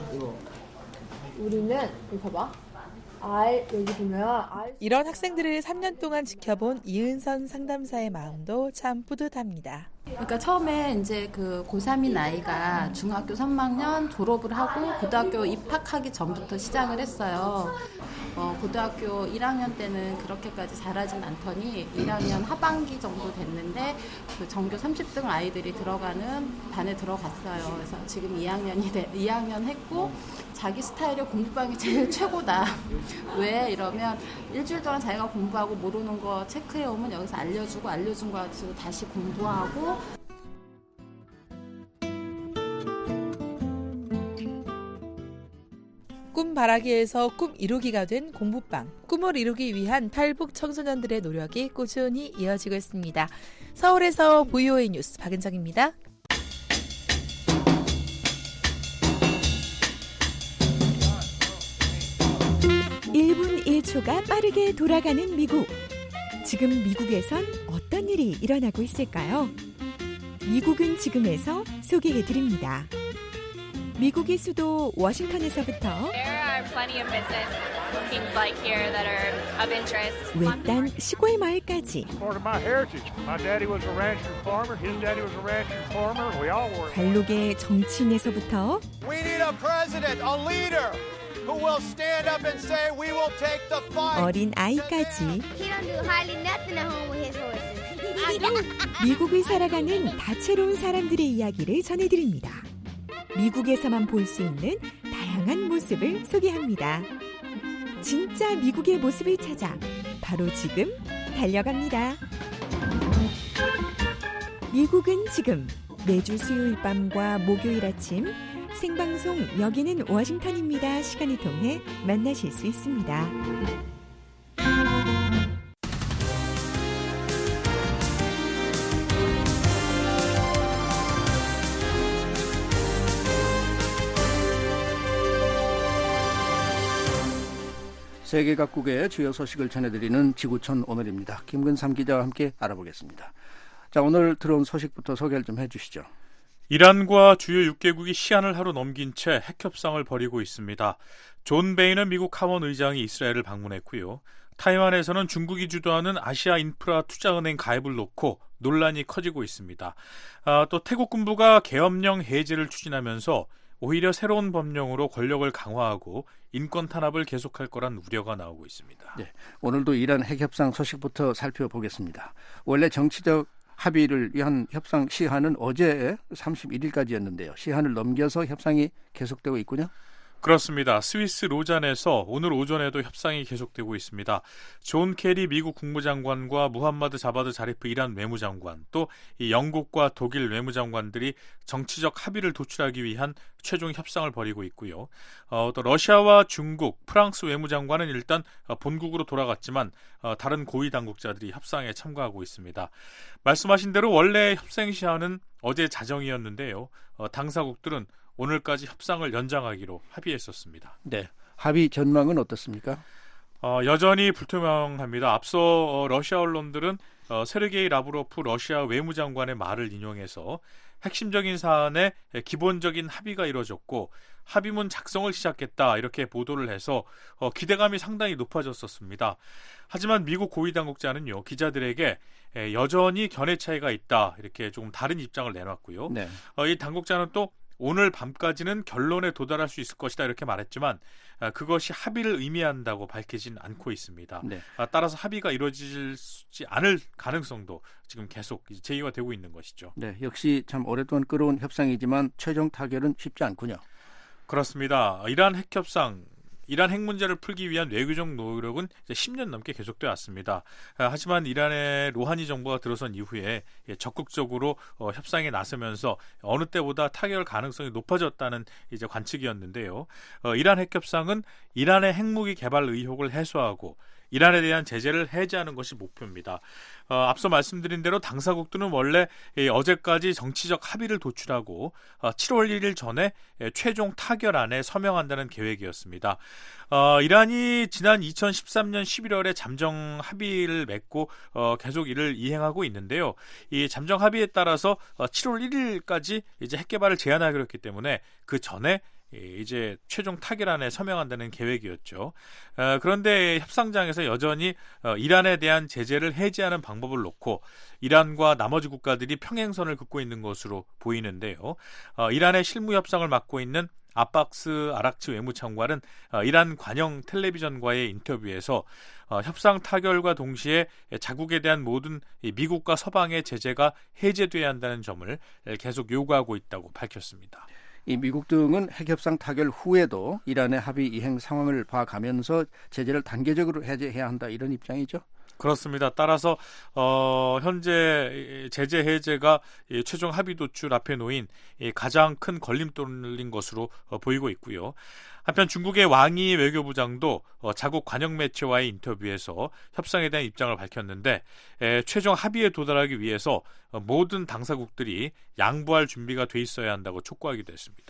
우리는 여기 봐봐. 아이 여기 보면 아이... 이런 학생들을 삼 년 동안 지켜본 이은선 상담사의 마음도 참 뿌듯합니다. 그러니까 처음에 이제 그 고삼인 아이가 중학교 삼 학년 졸업을 하고 고등학교 입학하기 전부터 시작을 했어요. 어, 고등학교 일 학년 때는 그렇게까지 잘하진 않더니 일 학년 하반기 정도 됐는데 그 전교 삼십 등 아이들이 들어가는 반에 들어갔어요. 그래서 지금 이 학년이 돼, 이 학년 했고 자기 스타일의 공부방이 제일 최고다. 왜 이러면 일주일 동안 자기가 공부하고 모르는 거 체크해 오면 여기서 알려주고 알려준 거 가지고 다시 공부하고. 꿈 바라기에서 꿈 이루기가 된 공부방. 꿈을 이루기 위한 탈북 청소년들의 노력이 꾸준히 이어지고 있습니다. 서울에서 브이오에이 뉴스 박은정입니다. 일 분 일 초가 빠르게 돌아가는 미국. 지금 미국에선 어떤 일이 일어나고 있을까요? 미국은 지금에서 소개해드립니다. 미국의 수도 워싱턴에서부터 plenty of business seems like here that are of interest. 외딴 시골 마을까지 Part of my heritage. My daddy was a rancher and farmer. His daddy was a rancher and farmer. We all were. 관록의 정치인에서부터 We need a president, a leader who will stand up and say we will take the fight. 어린 아이까지 He don't do hardly nothing at home with his horses. I do. 미국을 살아가는 다채로운 사람들의 이야기를 전해드립니다. 미국에서만 볼 수 있는 다양한 모습을 소개합니다. 진짜 미국의 모습을 찾아 바로 지금 달려갑니다. 미국은 지금 매주 수요일 밤과 목요일 아침 생방송 여기는 워싱턴입니다 시간을 통해 만나실 수 있습니다. 세계 각국의 주요 소식을 전해드리는 지구촌 오늘입니다. 김근삼 기자와 함께 알아보겠습니다. 자, 오늘 들어온 소식부터 소개를 좀 해주시죠. 이란과 주요 육 개국이 시한을 하루 넘긴 채 핵협상을 벌이고 있습니다. 존 베이는 미국 하원 의장이 이스라엘을 방문했고요. 타이완에서는 중국이 주도하는 아시아 인프라 투자은행 가입을 놓고 논란이 커지고 있습니다. 아, 또 태국 군부가 계엄령 해제를 추진하면서 오히려 새로운 법령으로 권력을 강화하고 인권 탄압을 계속할 거란 우려가 나오고 있습니다. 네, 오늘도 이란 핵협상 소식부터 살펴보겠습니다. 원래 정치적 합의를 위한 협상 시한은 어제 삼십일 일까지였는데요. 시한을 넘겨서 협상이 계속되고 있군요. 그렇습니다. 스위스 로잔에서 오늘 오전에도 협상이 계속되고 있습니다. 존 케리 미국 국무장관과 무함마드 자바드 자리프 이란 외무장관, 또 이 영국과 독일 외무장관들이 정치적 합의를 도출하기 위한 최종 협상을 벌이고 있고요. 어, 또 러시아와 중국, 프랑스 외무장관은 일단 본국으로 돌아갔지만 어, 다른 고위 당국자들이 협상에 참가하고 있습니다. 말씀하신 대로 원래 협상 시한은 어제 자정이었는데요. 어, 당사국들은 오늘까지 협상을 연장하기로 합의했었습니다. 네, 합의 전망은 어떻습니까? 어, 여전히 불투명합니다. 앞서 어, 러시아 언론들은 어, 세르게이 라브로프 러시아 외무장관의 말을 인용해서 핵심적인 사안에 기본적인 합의가 이루어졌고 합의문 작성을 시작했다 이렇게 보도를 해서 어, 기대감이 상당히 높아졌었습니다. 하지만 미국 고위 당국자는요, 기자들에게 에, 여전히 견해 차이가 있다 이렇게 조금 다른 입장을 내놨고요. 네. 어, 이 당국자는 또 오늘 밤까지는 결론에 도달할 수 있을 것이다 이렇게 말했지만 그것이 합의를 의미한다고 밝히진 않고 있습니다. 네. 따라서 합의가 이루어지지 않을 가능성도 지금 계속 제기가 되고 있는 것이죠. 네, 역시 참 오랫동안 끌어온 협상이지만 최종 타결은 쉽지 않군요. 그렇습니다. 이란 핵협상, 이란 핵 문제를 풀기 위한 외교적 노력은 이제 십 년 넘게 계속되어 왔습니다. 하지만 이란의 로하니 정부가 들어선 이후에 적극적으로 어, 협상에 나서면서 어느 때보다 타결 가능성이 높아졌다는 이제 관측이었는데요. 어, 이란 핵협상은 이란의 핵무기 개발 의혹을 해소하고 이란에 대한 제재를 해제하는 것이 목표입니다. 어, 앞서 말씀드린 대로 당사국들은 원래 예, 어제까지 정치적 합의를 도출하고 어, 칠월 일일 전에 예, 최종 타결안에 서명한다는 계획이었습니다. 어, 이란이 지난 이천십삼년 십일월에 잠정 합의를 맺고 어, 계속 이를 이행하고 있는데요. 이 잠정 합의에 따라서 어, 칠월 일일까지 이제 핵 개발을 제한하기로 했기 때문에 그 전에 이제 최종 타결안에 서명한다는 계획이었죠. 어, 그런데 협상장에서 여전히 어, 이란에 대한 제재를 해제하는 방법을 놓고 이란과 나머지 국가들이 평행선을 긋고 있는 것으로 보이는데요. 어, 이란의 실무 협상을 맡고 있는 아박스 아락치 외무장관은 어, 이란 관영 텔레비전과의 인터뷰에서 어, 협상 타결과 동시에 자국에 대한 모든 미국과 서방의 제재가 해제돼야 한다는 점을 계속 요구하고 있다고 밝혔습니다. 이 미국 등은 핵협상 타결 후에도 이란의 합의 이행 상황을 봐가면서 제재를 단계적으로 해제해야 한다 이런 입장이죠. 그렇습니다. 따라서 어, 현재 제재 해제가 최종 합의 도출 앞에 놓인 가장 큰 걸림돌인 것으로 어, 보이고 있고요. 한편 중국의 왕이 외교부장도 어, 자국 관영 매체와의 인터뷰에서 협상에 대한 입장을 밝혔는데 에, 최종 합의에 도달하기 위해서 어, 모든 당사국들이 양보할 준비가 돼 있어야 한다고 촉구하기도 했습니다.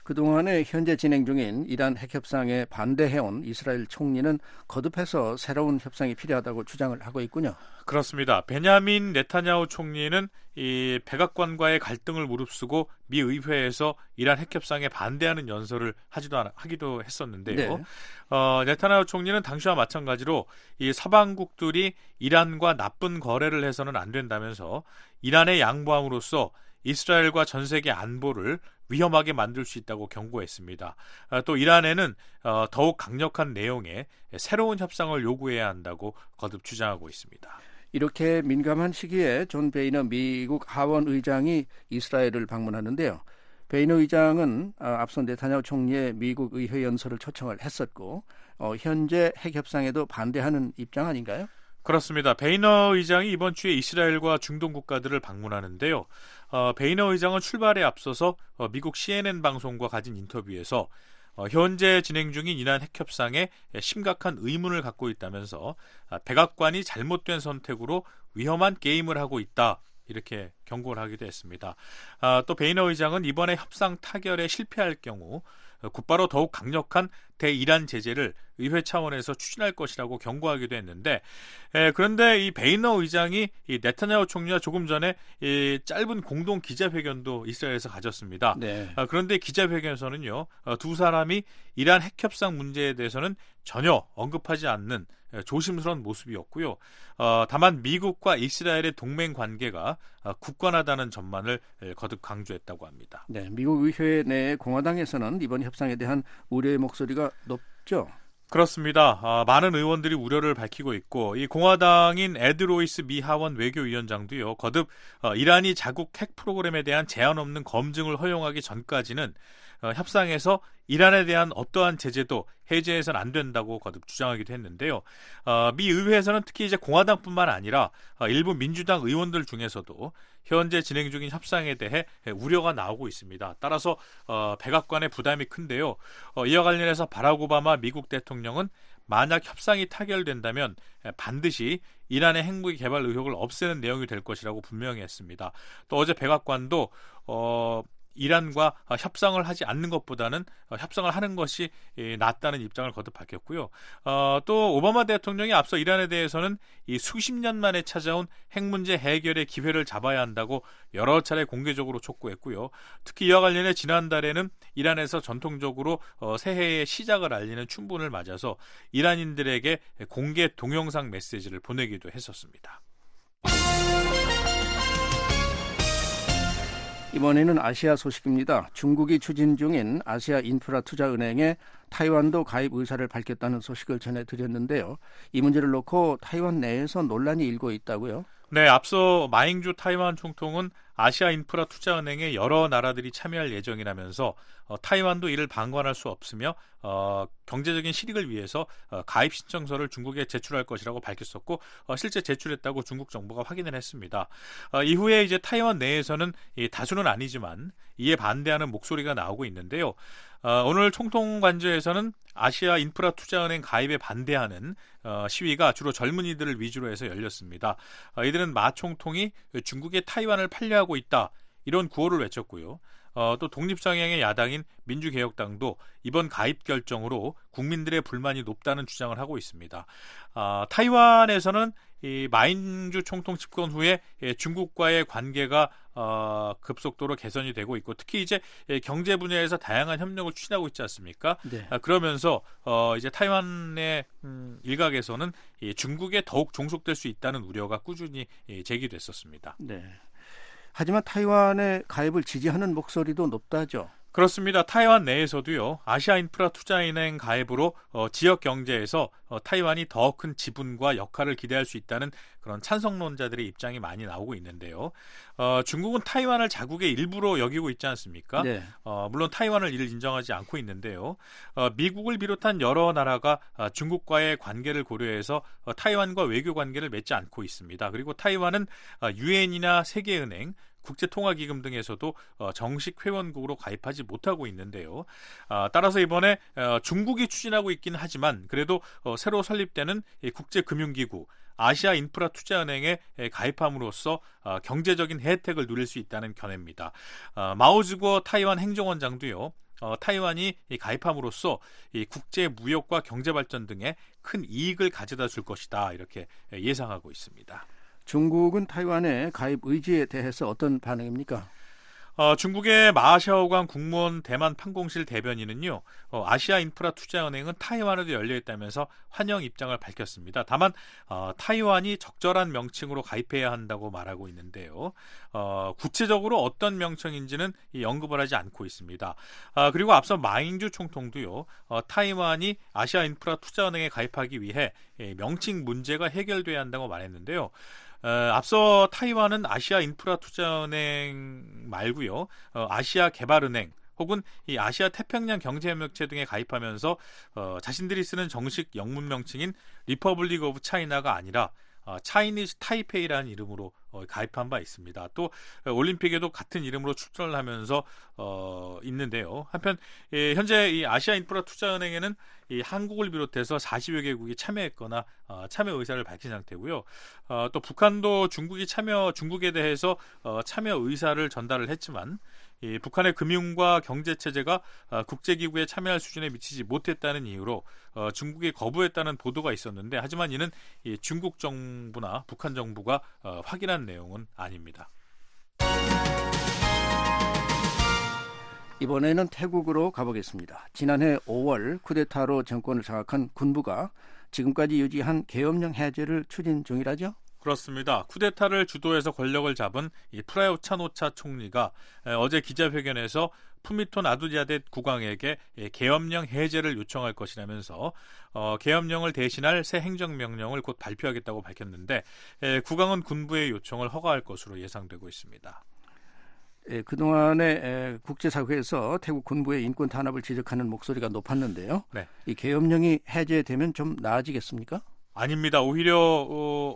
그동안에 현재 진행 중인 이란 핵협상에 반대해온 이스라엘 총리는 거듭해서 새로운 협상이 필요하다고 주장을 하고 있군요. 그렇습니다. 베냐민 네타냐후 총리는 이 백악관과의 갈등을 무릅쓰고 미 의회에서 이란 핵협상에 반대하는 연설을 하지도 않, 하기도 했었는데요. 네. 어, 네타냐후 총리는 당시와 마찬가지로 이 서방국들이 이란과 나쁜 거래를 해서는 안 된다면서 이란에 양보함으로써 이스라엘과 전 세계 안보를 위험하게 만들 수 있다고 경고했습니다. 또 이란에는 더욱 강력한 내용의 새로운 협상을 요구해야 한다고 거듭 주장하고 있습니다. 이렇게 민감한 시기에 존 베이너 미국 하원 의장이 이스라엘을 방문하는데요. 베이너 의장은 앞서 네타냐후 총리의 미국 의회 연설을 초청을 했었고 어, 현재 핵협상에도 반대하는 입장 아닌가요? 그렇습니다. 베이너 의장이 이번 주에 이스라엘과 중동 국가들을 방문하는데요. 어, 베이너 의장은 출발에 앞서서 어, 미국 씨엔엔 방송과 가진 인터뷰에서 어, 현재 진행 중인 이란 핵협상에 심각한 의문을 갖고 있다면서 아, 백악관이 잘못된 선택으로 위험한 게임을 하고 있다. 이렇게 경고를 하기도 했습니다. 아, 또 베이너 의장은 이번에 협상 타결에 실패할 경우 곧바로 더욱 강력한 대이란 제재를 의회 차원에서 추진할 것이라고 경고하기도 했는데 에, 그런데 이 베이너 의장이 이 네타냐후 총리와 조금 전에 이 짧은 공동 기자회견도 이스라엘에서 가졌습니다. 네. 아, 그런데 기자회견에서는요 어, 두 사람이 이란 핵협상 문제에 대해서는 전혀 언급하지 않는 조심스러운 모습이었고요. 어, 다만 미국과 이스라엘의 동맹 관계가 어, 굳건하다는 전망을 거듭 강조했다고 합니다. 네, 미국 의회 내 공화당에서는 이번 협상에 대한 우려의 목소리가 높죠. 그렇습니다. 아, 많은 의원들이 우려를 밝히고 있고 이 공화당인 에드 로이스 미 하원 외교위원장도요. 거듭 어, 이란이 자국 핵 프로그램에 대한 제한 없는 검증을 허용하기 전까지는 어, 협상에서 이란에 대한 어떠한 제재도 해제해서는 안 된다고 거듭 주장하기도 했는데요. 어, 미 의회에서는 특히 이제 공화당뿐만 아니라 어, 일부 민주당 의원들 중에서도 현재 진행 중인 협상에 대해 우려가 나오고 있습니다. 따라서 어, 백악관의 부담이 큰데요. 어, 이와 관련해서 바락 오바마 미국 대통령은 만약 협상이 타결된다면 반드시 이란의 핵무기 개발 의혹을 없애는 내용이 될 것이라고 분명히 했습니다. 또 어제 백악관도 어, 이란과 협상을 하지 않는 것보다는 협상을 하는 것이 낫다는 입장을 거듭 밝혔고요. 어, 또 오바마 대통령이 앞서 이란에 대해서는 이 수십 년 만에 찾아온 핵 문제 해결의 기회를 잡아야 한다고 여러 차례 공개적으로 촉구했고요. 특히 이와 관련해 지난달에는 이란에서 전통적으로 어, 새해의 시작을 알리는 춘분을 맞아서 이란인들에게 공개 동영상 메시지를 보내기도 했었습니다. 이번에는 아시아 소식입니다. 중국이 추진 중인 아시아 인프라 투자은행에 타이완도 가입 의사를 밝혔다는 소식을 전해드렸는데요. 이 문제를 놓고 타이완 내에서 논란이 일고 있다고요? 네, 앞서 마잉주 타이완 총통은 아시아 인프라 투자은행에 여러 나라들이 참여할 예정이라면서 어, 타이완도 이를 방관할 수 없으며 어, 경제적인 실익을 위해서 어, 가입 신청서를 중국에 제출할 것이라고 밝혔었고 어, 실제 제출했다고 중국 정부가 확인을 했습니다. 어, 이후에 이제 타이완 내에서는 이 다수는 아니지만 이에 반대하는 목소리가 나오고 있는데요. 어, 오늘 총통 관저에서는 아시아 인프라 투자은행 가입에 반대하는 어, 시위가 주로 젊은이들을 위주로 해서 열렸습니다. 어, 이들은 마 총통이 중국에 타이완을 판례하고 있다 이런 구호를 외쳤고요. 어, 또 독립성향의 야당인 민주개혁당도 이번 가입 결정으로 국민들의 불만이 높다는 주장을 하고 있습니다. 어, 타이완에서는 이 마잉주 총통 집권 후에 중국과의 관계가 어, 급속도로 개선이 되고 있고 특히 이제 경제 분야에서 다양한 협력을 추진하고 있지 않습니까? 네. 아, 그러면서 어, 이제 타이완의 음, 일각에서는 이 중국에 더욱 종속될 수 있다는 우려가 꾸준히 예, 제기됐었습니다. 네. 하지만 타이완의 가입을 지지하는 목소리도 높다죠. 그렇습니다. 타이완 내에서도요. 아시아 인프라 투자은행 가입으로 어, 지역 경제에서 어, 타이완이 더 큰 지분과 역할을 기대할 수 있다는 그런 찬성론자들의 입장이 많이 나오고 있는데요. 어, 중국은 타이완을 자국의 일부로 여기고 있지 않습니까? 네. 어, 물론 타이완을 이를 인정하지 않고 있는데요. 어, 미국을 비롯한 여러 나라가 어, 중국과의 관계를 고려해서 어, 타이완과 외교 관계를 맺지 않고 있습니다. 그리고 타이완은 어, 유엔이나 세계은행 국제통화기금 등에서도 정식 회원국으로 가입하지 못하고 있는데요. 따라서 이번에 중국이 추진하고 있긴 하지만 그래도 새로 설립되는 국제금융기구 아시아 인프라 투자은행에 가입함으로써 경제적인 혜택을 누릴 수 있다는 견해입니다. 마오즈거 타이완 행정원장도요. 어, 타이완이 이 가입함으로써 이 국제 무역과 경제 발전 등에 큰 이익을 가져다 줄 것이다 이렇게 예상하고 있습니다. 중국은 타이완의 가입 의지에 대해서 어떤 반응입니까? 어, 중국의 마샤오광 국무원 대만 판공실 대변인은요, 어, 아시아 인프라 투자은행은 타이완에도 열려 있다면서 환영 입장을 밝혔습니다. 다만 어, 타이완이 적절한 명칭으로 가입해야 한다고 말하고 있는데요. 어, 구체적으로 어떤 명칭인지는 이 언급을 하지 않고 있습니다. 아, 그리고 앞서 마잉주 총통도요, 어, 타이완이 아시아 인프라 투자은행에 가입하기 위해 예, 명칭 문제가 해결돼야 한다고 말했는데요. 어, 앞서 타이완은 아시아 인프라 투자은행 말고요, 어, 아시아 개발은행 혹은 이 아시아 태평양 경제협력체 등에 가입하면서 어, 자신들이 쓰는 정식 영문 명칭인 리퍼블릭 오브 차이나가 아니라 어, 차이니즈 타이페이라는 이름으로 어, 가입한 바 있습니다. 또 어, 올림픽에도 같은 이름으로 출전을 하면서 어, 있는데요. 한편 예, 현재 이 아시아 인프라 투자은행에는 이 한국을 비롯해서 사십여 개국이 참여했거나 어, 참여 의사를 밝힌 상태고요. 어, 또 북한도 중국이 참여 중국에 대해서 어, 참여 의사를 전달을 했지만 이 북한의 금융과 경제 체제가 어, 국제기구에 참여할 수준에 미치지 못했다는 이유로 어, 중국이 거부했다는 보도가 있었는데, 하지만 이는 이 중국 정부나 북한 정부가 어, 확인한 내용은 아닙니다. 이번에는 태국으로 가보겠습니다. 지난해 오월 쿠데타로 정권을 장악한 군부가 지금까지 유지한 계엄령 해제를 추진 중이라죠? 그렇습니다. 쿠데타를 주도해서 권력을 잡은 이 프라요 차노차 총리가 어제 기자회견에서 푸미톤 아두리아뎃 국왕에게 계엄령 해제를 요청할 것이라면서 어, 계엄령을 대신할 새 행정명령을 곧 발표하겠다고 밝혔는데, 에, 국왕은 군부의 요청을 허가할 것으로 예상되고 있습니다. 예, 그동안에 에, 국제사회에서 태국 군부의 인권 탄압을 지적하는 목소리가 높았는데요. 네. 이 계엄령이 해제되면 좀 나아지겠습니까? 아닙니다. 오히려 어,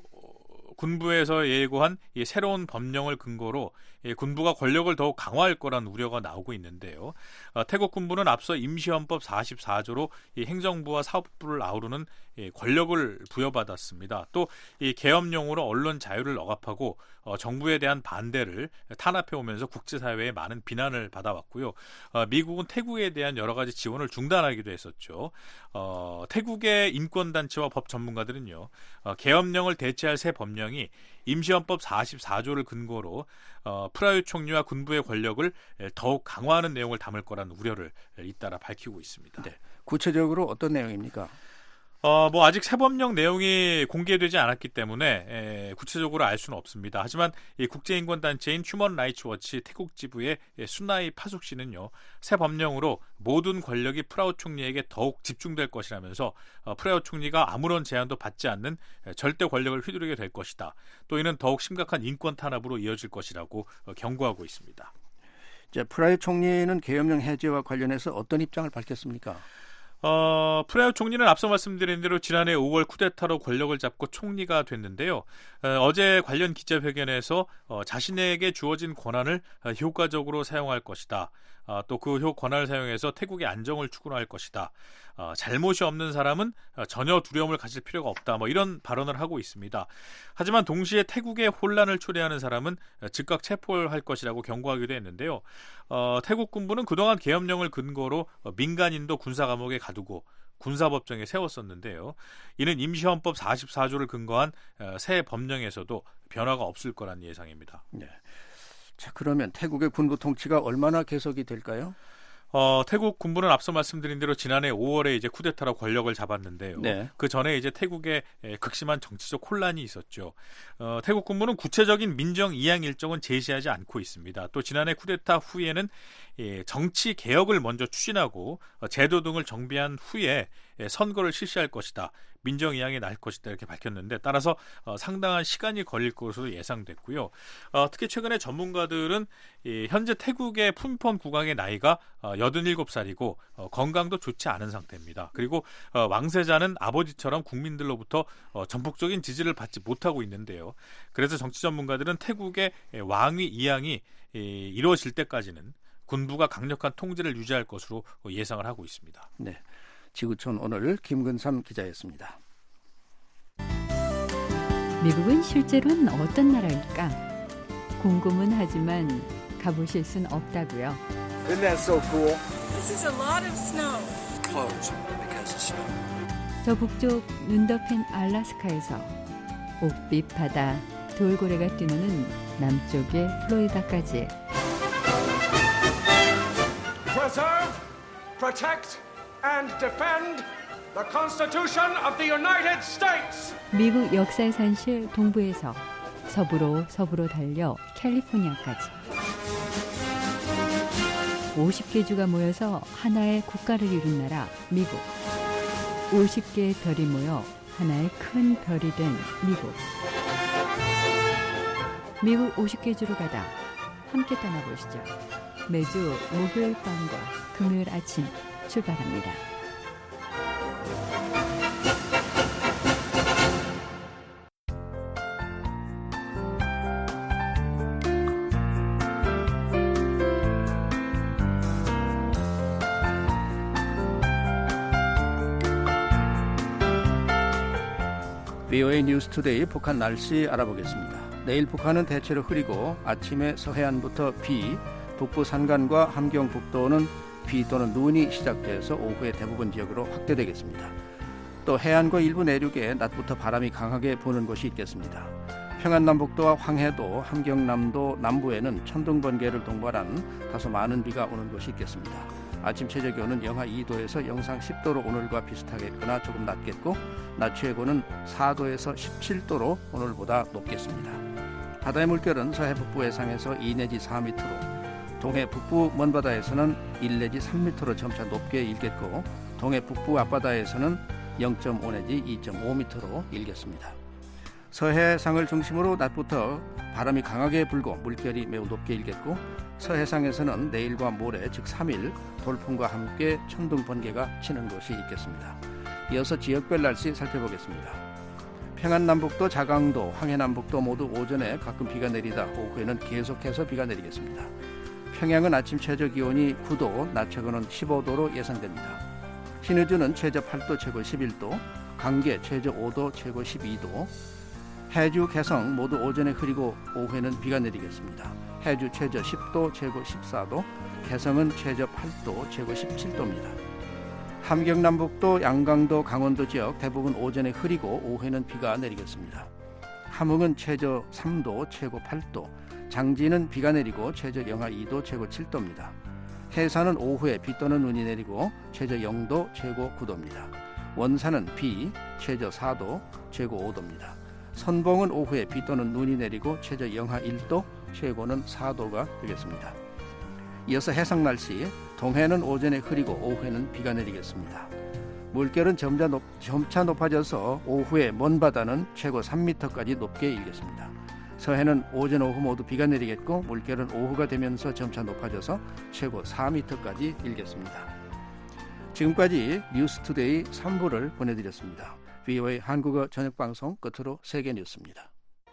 군부에서 예고한 이 새로운 법령을 근거로 이 군부가 권력을 더욱 강화할 거란 우려가 나오고 있는데요. 어, 태국 군부는 앞서 임시헌법 사십사 조로 이 행정부와 사법부를 아우르는 이 권력을 부여받았습니다. 또 이 계엄령으로 언론 자유를 억압하고 어, 정부에 대한 반대를 탄압해오면서 국제사회의 많은 비난을 받아왔고요. 어, 미국은 태국에 대한 여러 가지 지원을 중단하기도 했었죠. 어, 태국의 인권단체와 법 전문가들은요, 어, 계엄령을 대체할 새 법령이 임시헌법 사십사 조를 근거로 어, 프라유 총리와 군부의 권력을 더욱 강화하는 내용을 담을 거라는 우려를 잇따라 밝히고 있습니다. 네. 구체적으로 어떤 내용입니까? 어, 뭐 아직 새 법령 내용이 공개되지 않았기 때문에 에, 구체적으로 알 수는 없습니다. 하지만 이 국제인권단체인 휴먼 라이츠 워치 태국 지부의 순나이 파숙 씨는요, 새 법령으로 모든 권력이 프라우 총리에게 더욱 집중될 것이라면서 어, 프라우 총리가 아무런 제한도 받지 않는 절대 권력을 휘두르게 될 것이다. 또 이는 더욱 심각한 인권 탄압으로 이어질 것이라고 어, 경고하고 있습니다. 자, 프라유 총리는 계엄령 해제와 관련해서 어떤 입장을 밝혔습니까? 어, 프라유 총리는 앞서 말씀드린 대로 지난해 오월 쿠데타로 권력을 잡고 총리가 됐는데요. 어, 어제 관련 기자회견에서 어, 자신에게 주어진 권한을 어, 효과적으로 사용할 것이다. 어, 또 그 권한을 사용해서 태국의 안정을 추구할 것이다. 어, 잘못이 없는 사람은 어, 전혀 두려움을 가질 필요가 없다. 뭐 이런 발언을 하고 있습니다. 하지만 동시에 태국의 혼란을 초래하는 사람은 어, 즉각 체포할 것이라고 경고하기도 했는데요. 어, 태국 군부는 그동안 계엄령을 근거로 어, 민간인도 군사감옥에 가두고 군사법정에 세웠었는데요. 이는 임시헌법 사십사 조를 근거한 어, 새 법령에서도 변화가 없을 거란 예상입니다. 네. 자, 그러면 태국의 군부 통치가 얼마나 계속이 될까요? 어, 태국 군부는 앞서 말씀드린 대로 지난해 오월에 이제 쿠데타로 권력을 잡았는데요. 네. 그 전에 이제 태국에 극심한 정치적 혼란이 있었죠. 어, 태국 군부는 구체적인 민정 이양 일정은 제시하지 않고 있습니다. 또 지난해 쿠데타 후에는 예, 정치 개혁을 먼저 추진하고 어, 제도 등을 정비한 후에 예, 선거를 실시할 것이다. 민정 이양이 날 것이다 이렇게 밝혔는데, 따라서 어, 상당한 시간이 걸릴 것으로 예상됐고요. 어, 특히 최근에 전문가들은 이, 현재 태국의 푸미폰 국왕의 나이가 어, 여든일곱 살이고 어, 건강도 좋지 않은 상태입니다. 그리고 어, 왕세자는 아버지처럼 국민들로부터 어, 전폭적인 지지를 받지 못하고 있는데요. 그래서 정치 전문가들은 태국의 왕위 이양이 이, 이루어질 때까지는 군부가 강력한 통제를 유지할 것으로 예상을 하고 있습니다. 네, 지구촌 오늘 김근삼 기자였습니다. 미국은 실제로는 어떤 나라일까? 궁금은 하지만 가보실 순 없다고요. Isn't that so cool? This is a lot of snow. Closed because of snow. 저 북쪽 눈 덮인 알래스카에서 옥빛 바다, 돌고래가 뛰노는 남쪽의 플로리다까지. Preserve, protect, and defend the Constitution of the United States. 미국 역사의 산실 동부에서 서부로 서부로 달려 캘리포니아까지. 오십 개 주가 모여서 하나의 국가를 이룬 나라 미국. 오십 개의 별이 모여 하나의 큰 별이 된 미국. 미국 오십 개 주로 가다 함께 떠나보시죠. 매주 목요일 밤과 금요일 아침 출발합니다. 브이오에이 뉴스투데이 북한 날씨 알아보겠습니다. 내일 북한은 대체로 흐리고 아침에 서해안부터 비, 북부 산간과 함경북도는 비 또는 눈이 시작돼서 오후에 대부분 지역으로 확대되겠습니다. 또 해안과 일부 내륙에 낮부터 바람이 강하게 부는 곳이 있겠습니다. 평안남북도와 황해도, 함경남도 남부에는 천둥 번개를 동반한 다소 많은 비가 오는 곳이 있겠습니다. 아침 최저 기온은 영하 이 도에서 영상 십 도로 오늘과 비슷하겠거나 조금 낮겠고 낮 최고는 사 도에서 십칠 도로 오늘보다 높겠습니다. 바다의 물결은 서해 북부 해상에서 이 내지 사 미터로, 동해 북부 먼바다에서는 일 내지 삼 미터로 점차 높게 일겠고 동해 북부 앞바다에서는 영 점 오 내지 이 점 오 미터로 일겠습니다. 서해상을 중심으로 낮부터 바람이 강하게 불고 물결이 매우 높게 일겠고 서해상에서는 내일과 모레 즉 삼 일 돌풍과 함께 천둥 번개가 치는 곳이 있겠습니다. 이어서 지역별 날씨 살펴보겠습니다. 평안남북도, 자강도, 황해남북도 모두 오전에 가끔 비가 내리다 오후에는 계속해서 비가 내리겠습니다. 평양은 아침 최저 기온이 구 도, 낮 최고는 십오 도로 예상됩니다. 신의주는 최저 팔 도, 최고 십일 도, 강계 최저 오 도, 최고 십이 도, 해주, 개성 모두 오전에 흐리고 오후에는 비가 내리겠습니다. 해주 최저 십 도, 최고 십사 도, 개성은 최저 팔 도, 최고 십칠 도입니다. 함경남북도, 양강도, 강원도 지역 대부분 오전에 흐리고 오후에는 비가 내리겠습니다. 함흥은 최저 삼 도, 최고 팔 도, 장지는 비가 내리고 최저 영하 이 도, 최고 칠 도입니다. 해산은 오후에 비 또는 눈이 내리고 최저 영 도, 최고 구 도입니다. 원산은 비, 최저 사 도, 최고 오 도입니다. 선봉은 오후에 비 또는 눈이 내리고 최저 영하 일 도, 최고는 사 도가 되겠습니다. 이어서 해상 날씨, 동해는 오전에 흐리고 오후에는 비가 내리겠습니다. 물결은 점차, 높, 점차 높아져서 오후에 먼바다는 최고 삼 미터까지 높게 일겠습니다. 서해는 오전 오후 모두 비가 내리겠고 물결은 오후가 되면서 점차 높아져서 최고 사 미터까지 일겠습니다. 지금까지 뉴스투데이 삼 부를 보내드렸습니다. 브이오에이 한국어 저녁방송 끝으로 세계 뉴스입니다.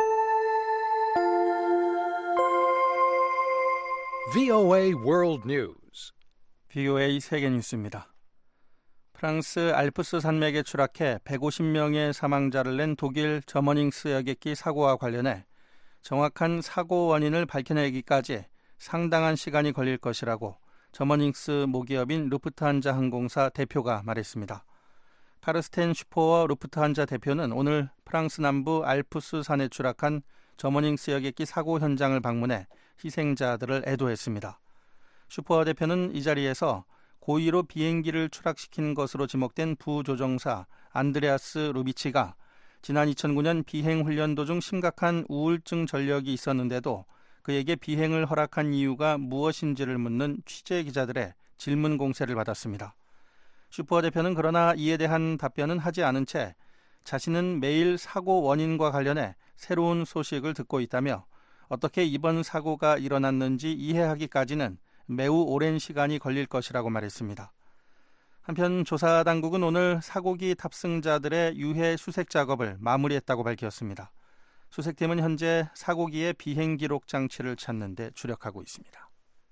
브이오에이 World News. 브이오에이 세계 뉴스입니다. 프랑스 알프스 산맥에 추락해 백오십 명의 사망자를 낸 독일 저머닝스 여객기 사고와 관련해 정확한 사고 원인을 밝혀내기까지 상당한 시간이 걸릴 것이라고 저머닝스 모기업인 루프트한자 항공사 대표가 말했습니다. 카르스텐 슈퍼워 루프트한자 대표는 오늘 프랑스 남부 알프스 산에 추락한 저머닝스 여객기 사고 현장을 방문해 희생자들을 애도했습니다. 슈퍼워 대표는 이 자리에서 고의로 비행기를 추락시킨 것으로 지목된 부조종사 안드레아스 루비치가 지난 이천구 년 비행 훈련 도중 심각한 우울증 전력이 있었는데도 그에게 비행을 허락한 이유가 무엇인지를 묻는 취재 기자들의 질문 공세를 받았습니다. 슈퍼워 대표는 그러나 이에 대한 답변은 하지 않은 채 자신은 매일 사고 원인과 관련해 새로운 소식을 듣고 있다며 어떻게 이번 사고가 일어났는지 이해하기까지는 매우 오랜 시간이 걸릴 것이라고 말했습니다. 한편 조사 당국은 오늘 사고기 탑승자들의 유해 수색 작업을 마무리했다고 밝혔습니다. 수색팀은 현재 사고기의 비행 기록 장치를 찾는 데 주력하고 있습니다.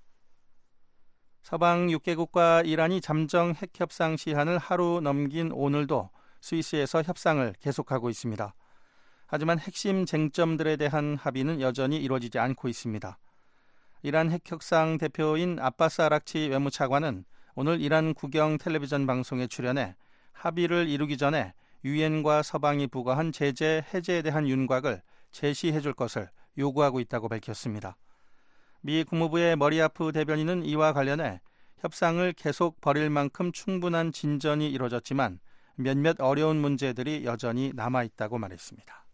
서방 육 개국과 이란이 잠정 핵 협상 시한을 하루 넘긴 오늘도 스위스에서 협상을 계속하고 있습니다. 하지만 핵심 쟁점들에 대한 합의는 여전히 이루어지지 않고 있습니다. 이란 핵협상 대표인 아바스 아락치 외무차관은 오늘 이란 국영 텔레비전 방송에 출연해 합의를 이루기 전에 유엔과 서방이 부과한 제재 해제에 대한 윤곽을 제시해 줄 것을 요구하고 있다고 밝혔습니다. 미 국무부의 머리아프 대변인은 이와 관련해 협상을 계속 벌일 만큼 충분한 진전이 이루어졌지만 몇몇 어려운 문제들이 여전히 남아있다고 말했습니다.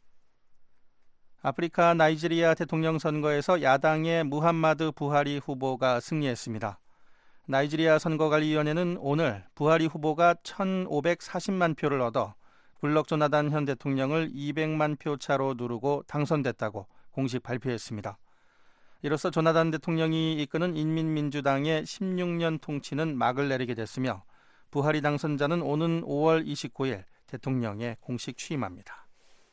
아프리카 나이지리아 대통령 선거에서 야당의 무함마드 부하리 후보가 승리했습니다. 나이지리아 선거관리위원회는 오늘 부하리 후보가 천오백사십만 표를 얻어 굴럭 조나단 현 대통령을 이백만 표 차로 누르고 당선됐다고 공식 발표했습니다. 이로써 조나단 대통령이 이끄는 인민민주당의 십육 년 통치는 막을 내리게 됐으며 부하리 당선자는 오는 오월 이십구일 대통령에 공식 취임합니다.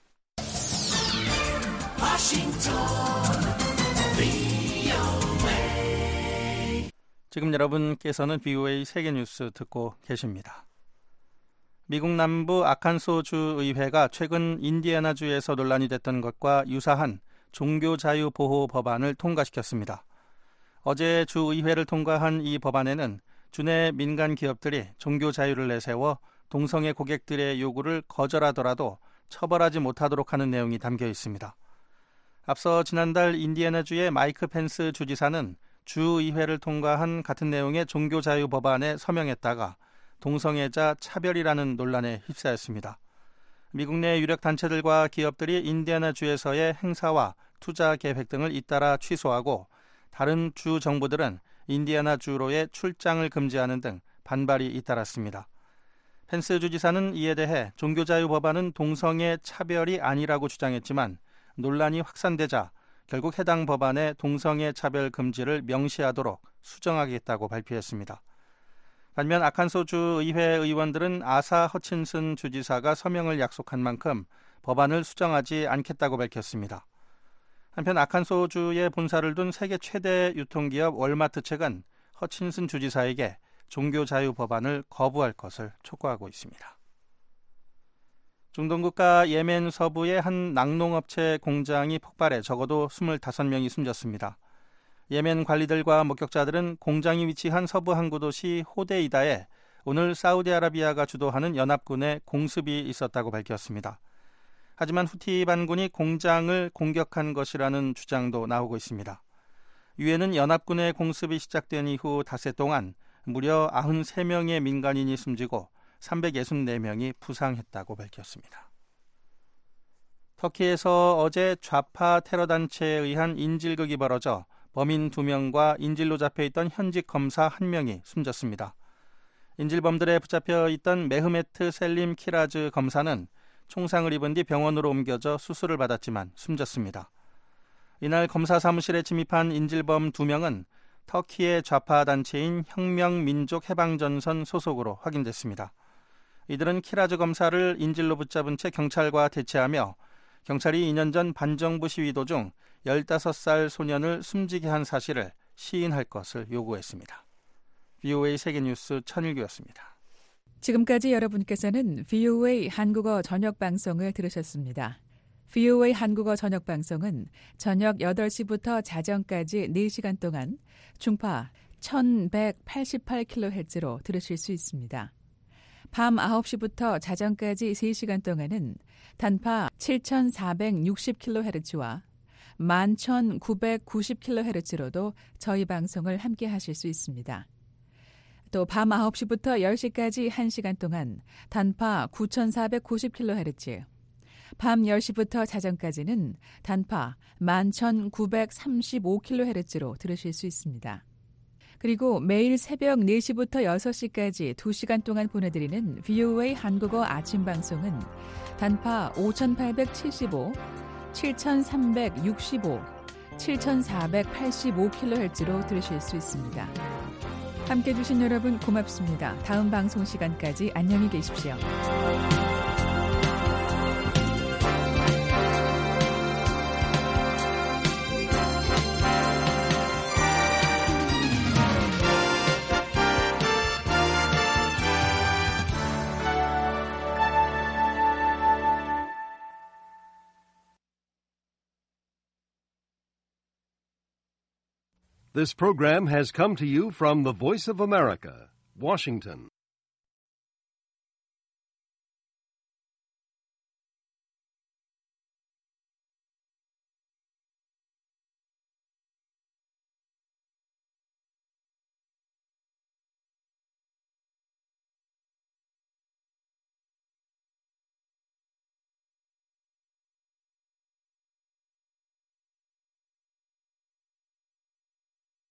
지금 여러분께서는 비오에이 세계뉴스 듣고 계십니다. 미국 남부 아칸소주 의회가 최근 인디애나주에서 논란이 됐던 것과 유사한 종교자유보호 법안을 통과시켰습니다. 어제 주의회를 통과한 이 법안에는 주내 민간 기업들이 종교자유를 내세워 동성애 고객들의 요구를 거절하더라도 처벌하지 못하도록 하는 내용이 담겨 있습니다. 앞서 지난달 인디애나주의 마이크 펜스 주지사는 주의회를 통과한 같은 내용의 종교자유 법안에 서명했다가 동성애자 차별이라는 논란에 휩싸였습니다. 미국 내 유력 단체들과 기업들이 인디애나주에서의 행사와 투자 계획 등을 잇따라 취소하고 다른 주 정부들은 인디애나주로의 출장을 금지하는 등 반발이 잇따랐습니다. 펜스 주지사는 이에 대해 종교자유 법안은 동성애 차별이 아니라고 주장했지만 논란이 확산되자 결국 해당 법안에 동성애 차별 금지를 명시하도록 수정하겠다고 발표했습니다. 반면 아칸소주 의회 의원들은 아사 허친슨 주지사가 서명을 약속한 만큼 법안을 수정하지 않겠다고 밝혔습니다. 한편 아칸소주의 본사를 둔 세계 최대 유통기업 월마트 측은 허친슨 주지사에게 종교자유 법안을 거부할 것을 촉구하고 있습니다. 중동 국가 예멘 서부의 한 낙농업체 공장이 폭발해 적어도 이십오 명이 숨졌습니다. 예멘 관리들과 목격자들은 공장이 위치한 서부 항구 도시 호데이다에 오늘 사우디아라비아가 주도하는 연합군의 공습이 있었다고 밝혔습니다. 하지만 후티 반군이 공장을 공격한 것이라는 주장도 나오고 있습니다. 유엔은 연합군의 공습이 시작된 이후 닷새 동안 무려 구십삼 명의 민간인이 숨지고 삼백육십사 명이 부상했다고 밝혔습니다. 터키에서 어제 좌파 테러단체에 의한 인질극이 벌어져 범인 두 명과 인질로 잡혀있던 현직 검사 한 명이 숨졌습니다. 인질범들에 붙잡혀 있던 메흐메트 셀림 키라즈 검사는 총상을 입은 뒤 병원으로 옮겨져 수술을 받았지만 숨졌습니다. 이날 검사 사무실에 침입한 인질범 두 명은 터키의 좌파 단체인 혁명민족해방전선 소속으로 확인됐습니다. 이들은 키라즈 검사를 인질로 붙잡은 채 경찰과 대치하며 경찰이 이 년 전 반정부 시위 도중 열다섯 살 소년을 숨지게 한 사실을 시인할 것을 요구했습니다. 비오에이 세계뉴스 천일규였습니다. 지금까지 여러분께서는 비오에이 한국어 저녁 방송을 들으셨습니다. 비오에이 한국어 저녁 방송은 저녁 여덟 시부터 자정까지 네 시간 동안 중파 천백팔십팔 킬로헤르츠로 들으실 수 있습니다. 밤 아홉 시부터 자정까지 세 시간 동안은 단파 칠천사백육십 킬로헤르츠와 만 천구백구십 킬로헤르츠로도 저희 방송을 함께 하실 수 있습니다. 또 밤 아홉 시부터 열 시까지 한 시간 동안 단파 구천사백구십 킬로헤르츠, 밤 열 시부터 자정까지는 단파 만 천구백삼십오 킬로헤르츠로 들으실 수 있습니다. 그리고 매일 새벽 네 시부터 여섯 시까지 두 시간 동안 보내드리는 비오에이 한국어 아침 방송은 단파 오천팔백칠십오, 칠천삼백육십오, 칠천사백팔십오 킬로헤르츠로 들으실 수 있습니다. 함께해 주신 여러분 고맙습니다. 다음 방송 시간까지 안녕히 계십시오. This program has come to you from the Voice of America, Washington.